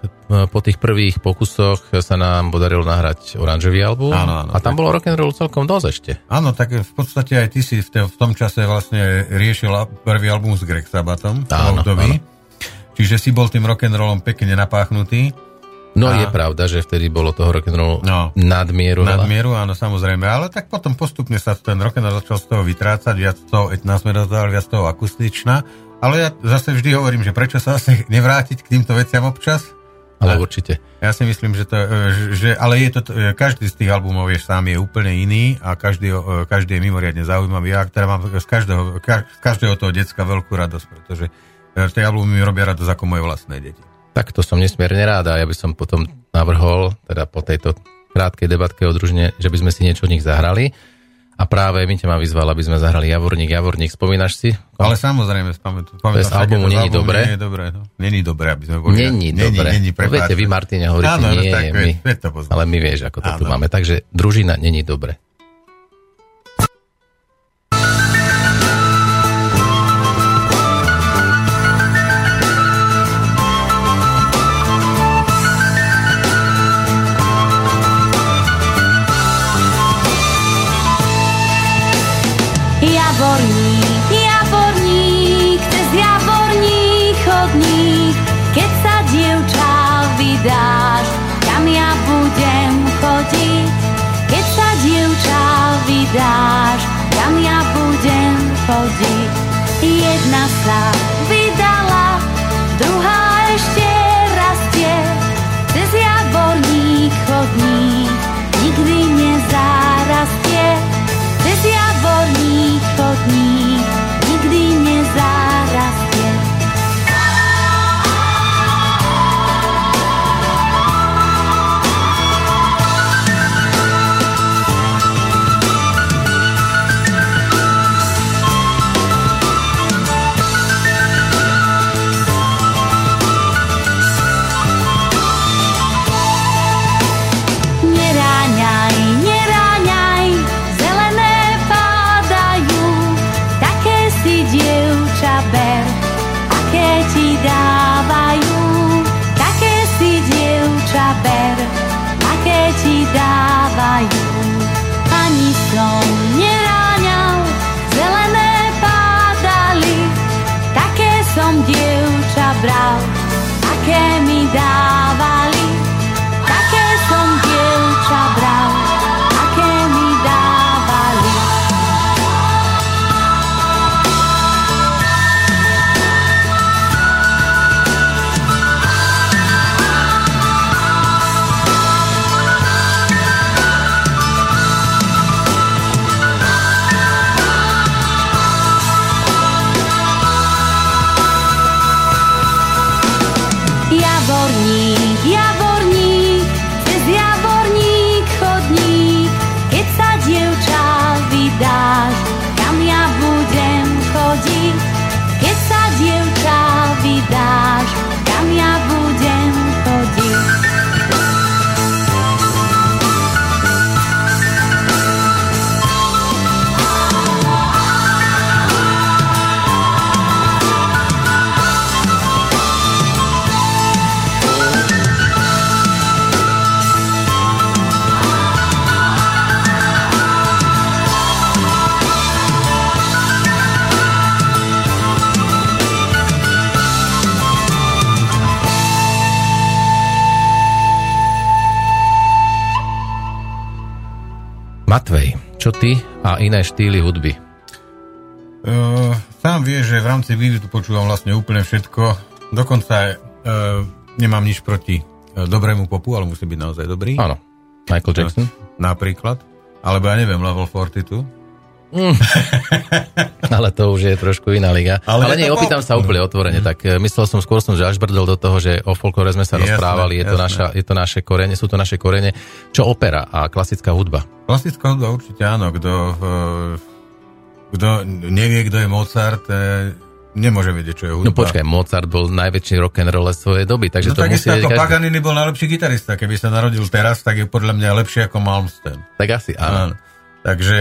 po tých prvých pokusoch sa nám podarilo nahrať oranžový album. Áno, áno, a tam tak. Bolo rock'n'rollu celkom dosť ešte. Áno, tak v podstate aj ty si v, te, v tom čase vlastne riešil prvý album s Greg Sabbathom. Áno, áno. Čiže si bol tým rock'n'rollom pekne napáchnutý. No a... je pravda, že vtedy bolo toho rock'n'rollu no, nadmieru. Nadmieru, áno, samozrejme. Ale tak potom postupne sa ten rock'n'roll začal z toho vytrácať, viac toho etnosmerodál, viac toho akustičná. Ale ja zase vždy hovorím, že prečo sa zase nevrátiť k týmto veciam občas? Ale určite. Ja si myslím, že to, že, ale je to, každý z tých albumov je sám je úplne iný a každý, každý je mimoriadne zaujímavý. Ja teda mám z každého, z každého toho decka veľkú radosť, pretože tie albumy mi robia radosť ako moje vlastné deti. Tak to som nesmierne rád a ja by som potom navrhol, teda po tejto krátkej debatke o Družine, že by sme si niečo od nich zahrali. A práve mi ťa ma vyzval, aby sme zahrali Javorník, Javorník, spomínaš si? Ale samozrejme, pamätám. To je z albumu Není dobre. Nie je dobré, no. Není dobré, aby sme boli. Není dobre. Není, prepáč. Viete, vy, Martina, hovoríte, áno, nie, tak, my, to poznám. ale my vieš, ako to áno. tu máme. Takže Družina Není dobre. Javorník, javorník, cez javorník chodník, keď sa dievča vydáš, tam ja budem chodiť. Keď sa dievča vydáš, tam ja budem chodiť. Jedna sa vydala, druhá ešte rastie, cez javorník chodník, nikdy nezarastie. Cez javorník chodník, nikdy nezarastie. Matvej, čo ty a iné štýly hudby? Uh, sám vieš, že v rámci vývitu počúvam vlastne úplne všetko. Dokonca uh, nemám nič proti uh, dobrému popu, ale musí byť naozaj dobrý. Áno. Michael Jackson? Uh, napríklad. Alebo ja neviem, Level štyridsaťdva. Mm. Ale to už je trošku iná liga. Ale, Ale nie, opýtam sa úplne otvorene. Tak myslel som, skôr som, že až brdel do toho, že o folklore sme sa jasné, rozprávali, je to, naša, je to naše korene, sú to naše korene. Čo opera a klasická hudba? Klasická hudba určite áno. Kto, kto nevie, kto je Mozart, nemôže vedieť, čo je hudba. No počkaj, Mozart bol najväčší rock'n'roller svojej doby, takže no, to musí vedieť každý. Paganini bol najlepší gitarista. Keby sa narodil teraz, tak je podľa mňa lepší ako Malmsteen. Tak asi áno. áno. Takže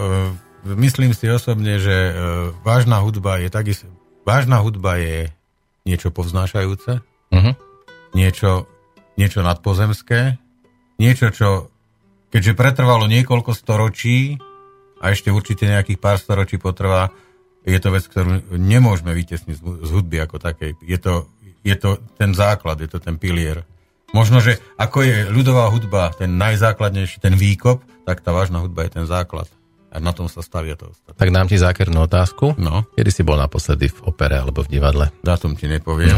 uh, myslím si osobne, že uh, vážna hudba je takisto, vážna hudba je niečo povznášajúce, uh-huh. niečo, niečo nadpozemské, niečo, čo keďže pretrvalo niekoľko storočí a ešte určite nejakých pár storočí potrvá, je to vec, ktorú nemôžeme vytiesniť z hudby ako takej. Je to, je to ten základ, je to ten pilier. Možno, že ako je ľudová hudba ten najzákladnejší, ten výkop, tak tá vážna hudba je ten základ. A na tom sa stavia to ostatné. Tak dám ti zákernú otázku. No. Kedy si bol naposledy v opere alebo v divadle? Dátum ti nepoviem.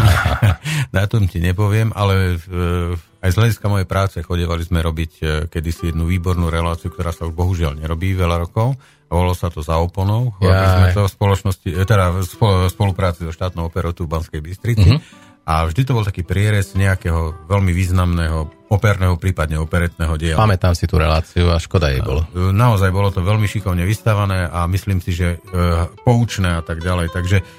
Dátum ti nepoviem, ale v, aj z hľadiska mojej práce chodevali sme robiť kedysi jednu výbornú reláciu, ktorá sa už bohužiaľ nerobí veľa rokov. Volalo sa to Za oponou. Robili sme to v spoločnosti, teda v spolupráci so štátnou operou tu v Banskej Bystrici. Mm-hmm. A vždy to bol taký prierez nejakého veľmi významného operného, prípadne operetného diela. Pamätám si tú reláciu a škoda jej bolo. Naozaj bolo to veľmi šikovne vystavané a myslím si, že e, poučné a tak ďalej. Takže e,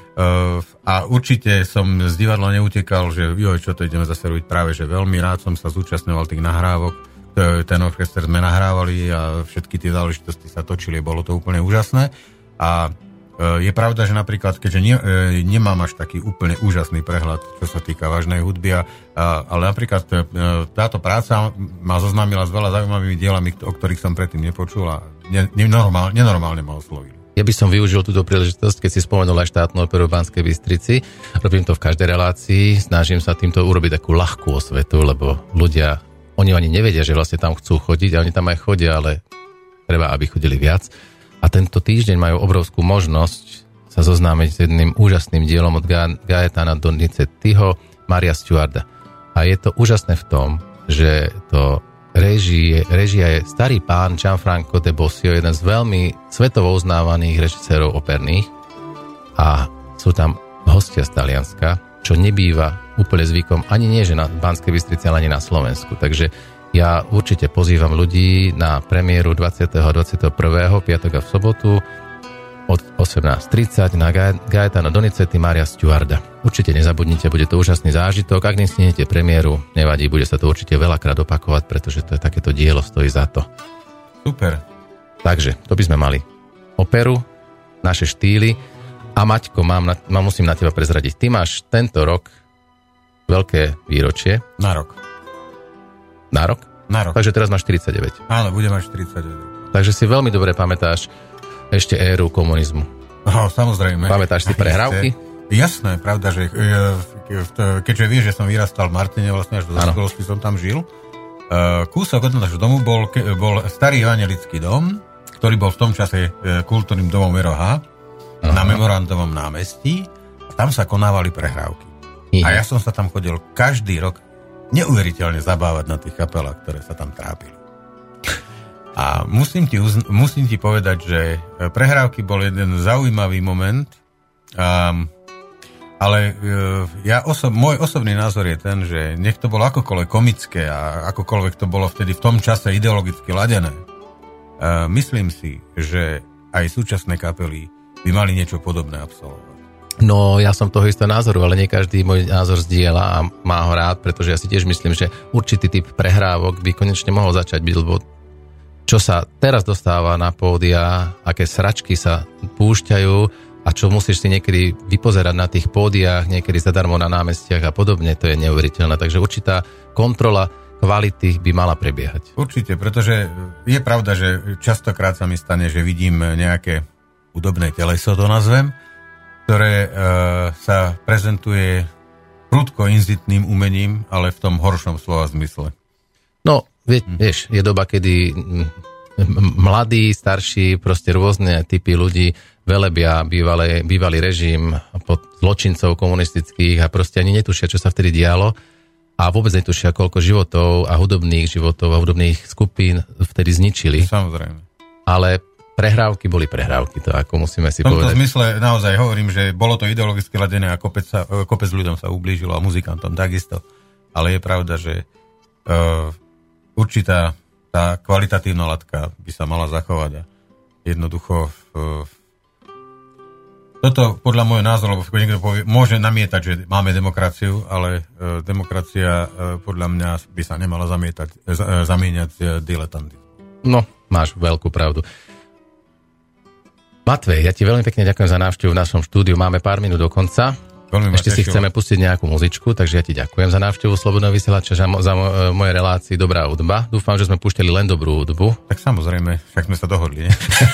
a určite som z divadla neutekal, že joj, čo to ideme zase robiť, práve, že veľmi rád som sa zúčastňoval tých nahrávok. Ten orchester sme nahrávali a všetky tie záležitosti sa točili, bolo to úplne úžasné. A je pravda, že napríklad, keďže ne, nemám až taký úplne úžasný prehľad, čo sa týka vážnej hudby, a, ale napríklad táto práca ma zoznámila s veľa zaujímavými dielami, o ktorých som predtým nepočul a ne, nenormál, nenormálne ma oslovili. Ja by som využil túto príležitosť, keď si spomenul aj štátnu operu v Banskej Bystrici. Robím to v každej relácii, snažím sa týmto urobiť takú ľahkú osvetu, lebo ľudia, oni ani nevedia, že vlastne tam chcú chodiť a oni tam aj chodia, ale treba, aby chodili viac. A tento týždeň majú obrovskú možnosť sa zoznámiť s jedným úžasným dielom od Gaetana Donizettiho, Maria Stuarda. A je to úžasné v tom, že to režie, režia je starý pán Gianfranco de Bosio, jeden z veľmi svetovo uznávaných režisérov operných. A sú tam hostia z Talianska, čo nebýva úplne zvykom, ani nie, že na Banskej Bystrici, ale ani na Slovensku. Takže ja určite pozývam ľudí na premiéru dvadsiateho a dvadsiateho prvého piatok a v sobotu od osemnásť tridsať na Gaetano Donizetti, Maria Stuarda. Určite nezabudnite, bude to úžasný zážitok. Ak nestinete premiéru, nevadí, bude sa to určite veľakrát opakovať, pretože to je takéto dielo, stojí za to. Super. Takže, to by sme mali operu, naše štýly. A Maťko, mám na, mám, musím na teba prezradiť. Ty máš tento rok veľké výročie. Na rok. Na rok? Na rok. Takže teraz máš štyridsaťdeväť. Áno, budem mať štyridsaťdeväť. Takže si veľmi dobre pamätáš ešte éru komunizmu. Aha, samozrejme. Pamätáš si prehrávky? Jasné, pravda, že keďže vieš, že som vyrastal v Martine, vlastne až do dospelosti som tam žil. Kúsok od nášho domu bol, bol starý evanjelický dom, ktorý bol v tom čase kultúrnym domom er o há na Memorandovom námestí. A tam sa konávali prehrávky. A ja som sa tam chodil každý rok neuveriteľne zabávať na tých kapelách, ktoré sa tam trápili. A musím ti, uzn- musím ti povedať, že prehrávky bol jeden zaujímavý moment, um, ale uh, ja oso- môj osobný názor je ten, že nech to bolo akokoľvek komické a akokoľvek to bolo vtedy v tom čase ideologicky ladené, uh, myslím si, že aj súčasné kapely by mali niečo podobné absolvovať. No, ja som toho istého názoru, ale nie každý môj názor zdieľa a má ho rád, pretože ja si tiež myslím, že určitý typ prehrávok by konečne mohol začať byť, lebo čo sa teraz dostáva na pódia, aké sračky sa púšťajú a čo musíš si niekedy vypozerať na tých pódiách, niekedy zadarmo na námestiach a podobne, to je neuveriteľné. Takže určitá kontrola kvality by mala prebiehať. Určite, pretože je pravda, že častokrát sa mi stane, že vidím nejaké hudobné teleso, to nazvem, ktoré e, sa prezentuje prudko inzitným umením, ale v tom horšom slova zmysle. No, vie, vieš, je doba, kedy mladí, starší, proste rôzne typy ľudí velebia bývalý, bývalý režim pod zločincov komunistických a proste ani netušia, čo sa vtedy dialo a vôbec netušia, koľko životov a hudobných životov a hudobných skupín vtedy zničili. Samozrejme. Ale prehrávky boli prehrávky, to ako musíme si povedať. V tomto povedať. zmysle naozaj hovorím, že bolo to ideologicky ladené a kopec, sa, kopec ľuďom sa ublížilo a muzikantom takisto. Ale je pravda, že uh, určitá tá kvalitatívna latka by sa mala zachovať a jednoducho uh, toto podľa môjho názoru, lebo niekto povie, môže namietať, že máme demokraciu, ale uh, demokracia uh, podľa mňa by sa nemala zamietať, uh, zamieňať uh, diletantizmu. No, máš veľkú pravdu. Matvej, ja ti veľmi pekne ďakujem za návštevu v našom štúdiu. Máme pár minút do konca. Ešte si chceme pustiť nejakú muzičku, takže ja ti ďakujem za návštevu Slobodného vysielača, za, za moje relácii Dobrá hudba. Dúfam, že sme púšťali len dobrú hudbu. Tak samozrejme, však sme sa dohodli, ne?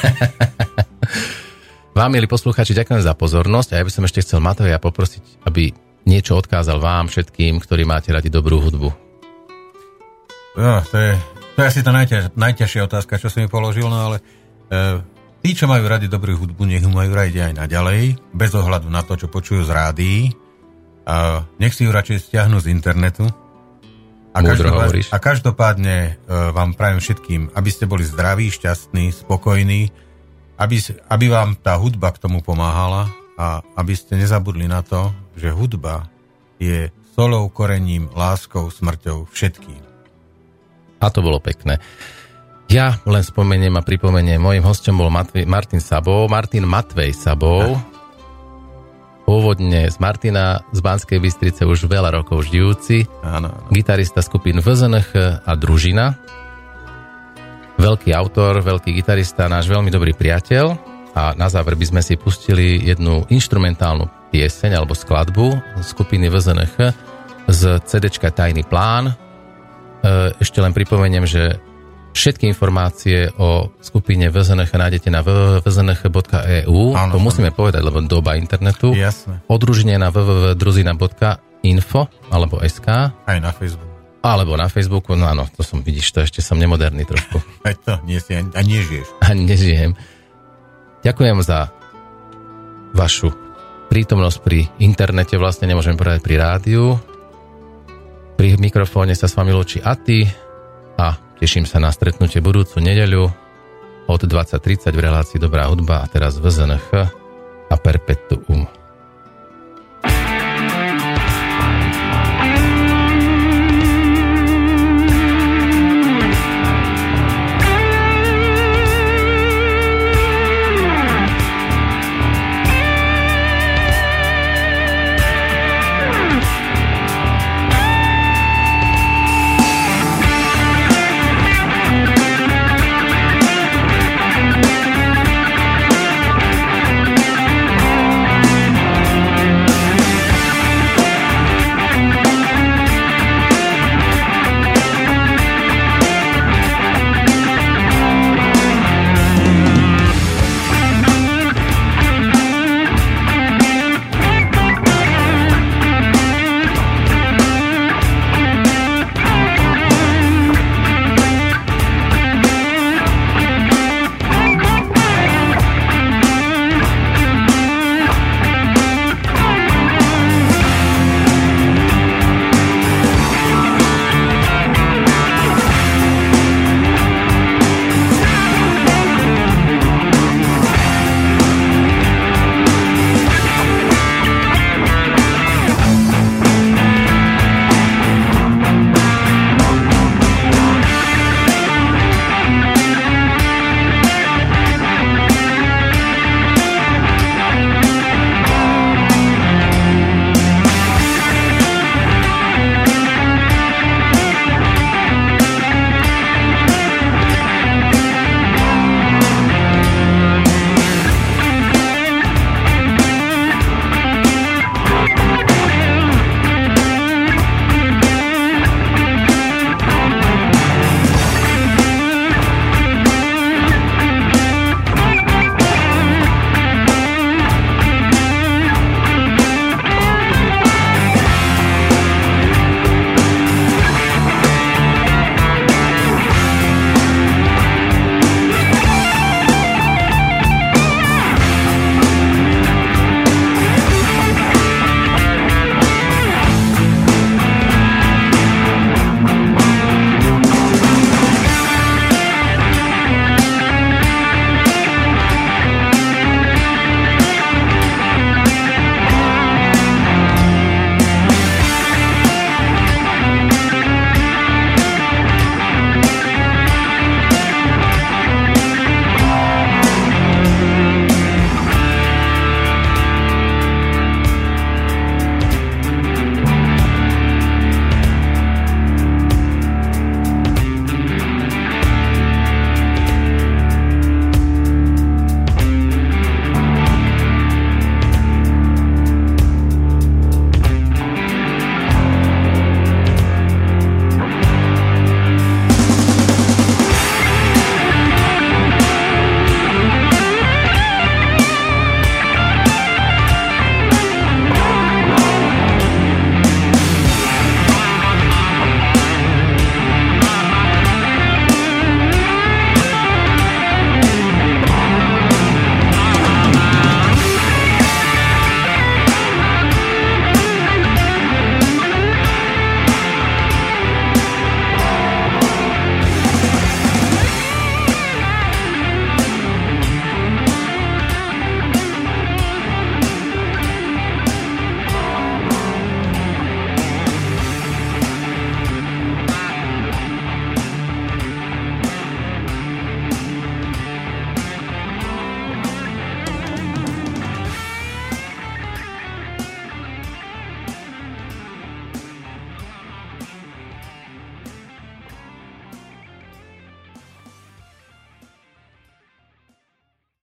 Vám, milí poslucháči, ďakujem za pozornosť a ja by som ešte chcel Mateja poprosiť, aby niečo odkázal vám všetkým, ktorí máte radi dobrú hudbu. No, to je, to je asi tá najťaž, najťažšia otázka, čo som mi položil, no ale e, tí, čo majú radi dobrú hudbu, nech ju majú radi aj naďalej, bez ohľadu na to, čo počujú z rádií. A nech si ju radšej stiahnu z internetu. A, každopádne, a každopádne e, vám prajem všetkým, aby ste boli zdraví, šťastní, spokojní, aby, aby vám tá hudba k tomu pomáhala a aby ste nezabudli na to, že hudba je solou, korením, láskou, smrťou všetkým. A to bolo pekné. Ja len spomeniem a pripomeniem, mojím hosťom bol Matvej, Martin Sabov, Martin Matvej Sabov, pôvodne z Martina z Banskej Bystrice už veľa rokov žijúci, áno, áno. Gitarista skupín vé zet en há a Družina, veľký autor, veľký gitarista, náš veľmi dobrý priateľ a na záver by sme si pustili jednu inštrumentálnu pieseň alebo skladbu skupiny vé zet en há z cédéčka Tajný plán. Ešte len pripomeniem, že všetky informácie o skupine vé zet en há nájdete na w w w bodka v z n h bodka e u. To musíme povedať, lebo doba internetu. Jasné. Odruženie na w w w bodka druzina bodka info alebo es ká. Aj na Facebooku. Alebo na Facebooku. No áno, to som, vidíš, to ešte som nemoderný trošku. Aj to, nie si, a nežiješ. Ani nežijem. Ďakujem za vašu prítomnosť pri internete, vlastne nemôžem povedať pri rádiu. Pri mikrofóne sa s vami lúči Ati a teším sa na stretnutie budúcu nedeľu od dvadsať tridsať v relácii Dobrá hudba a teraz vé zet en há a per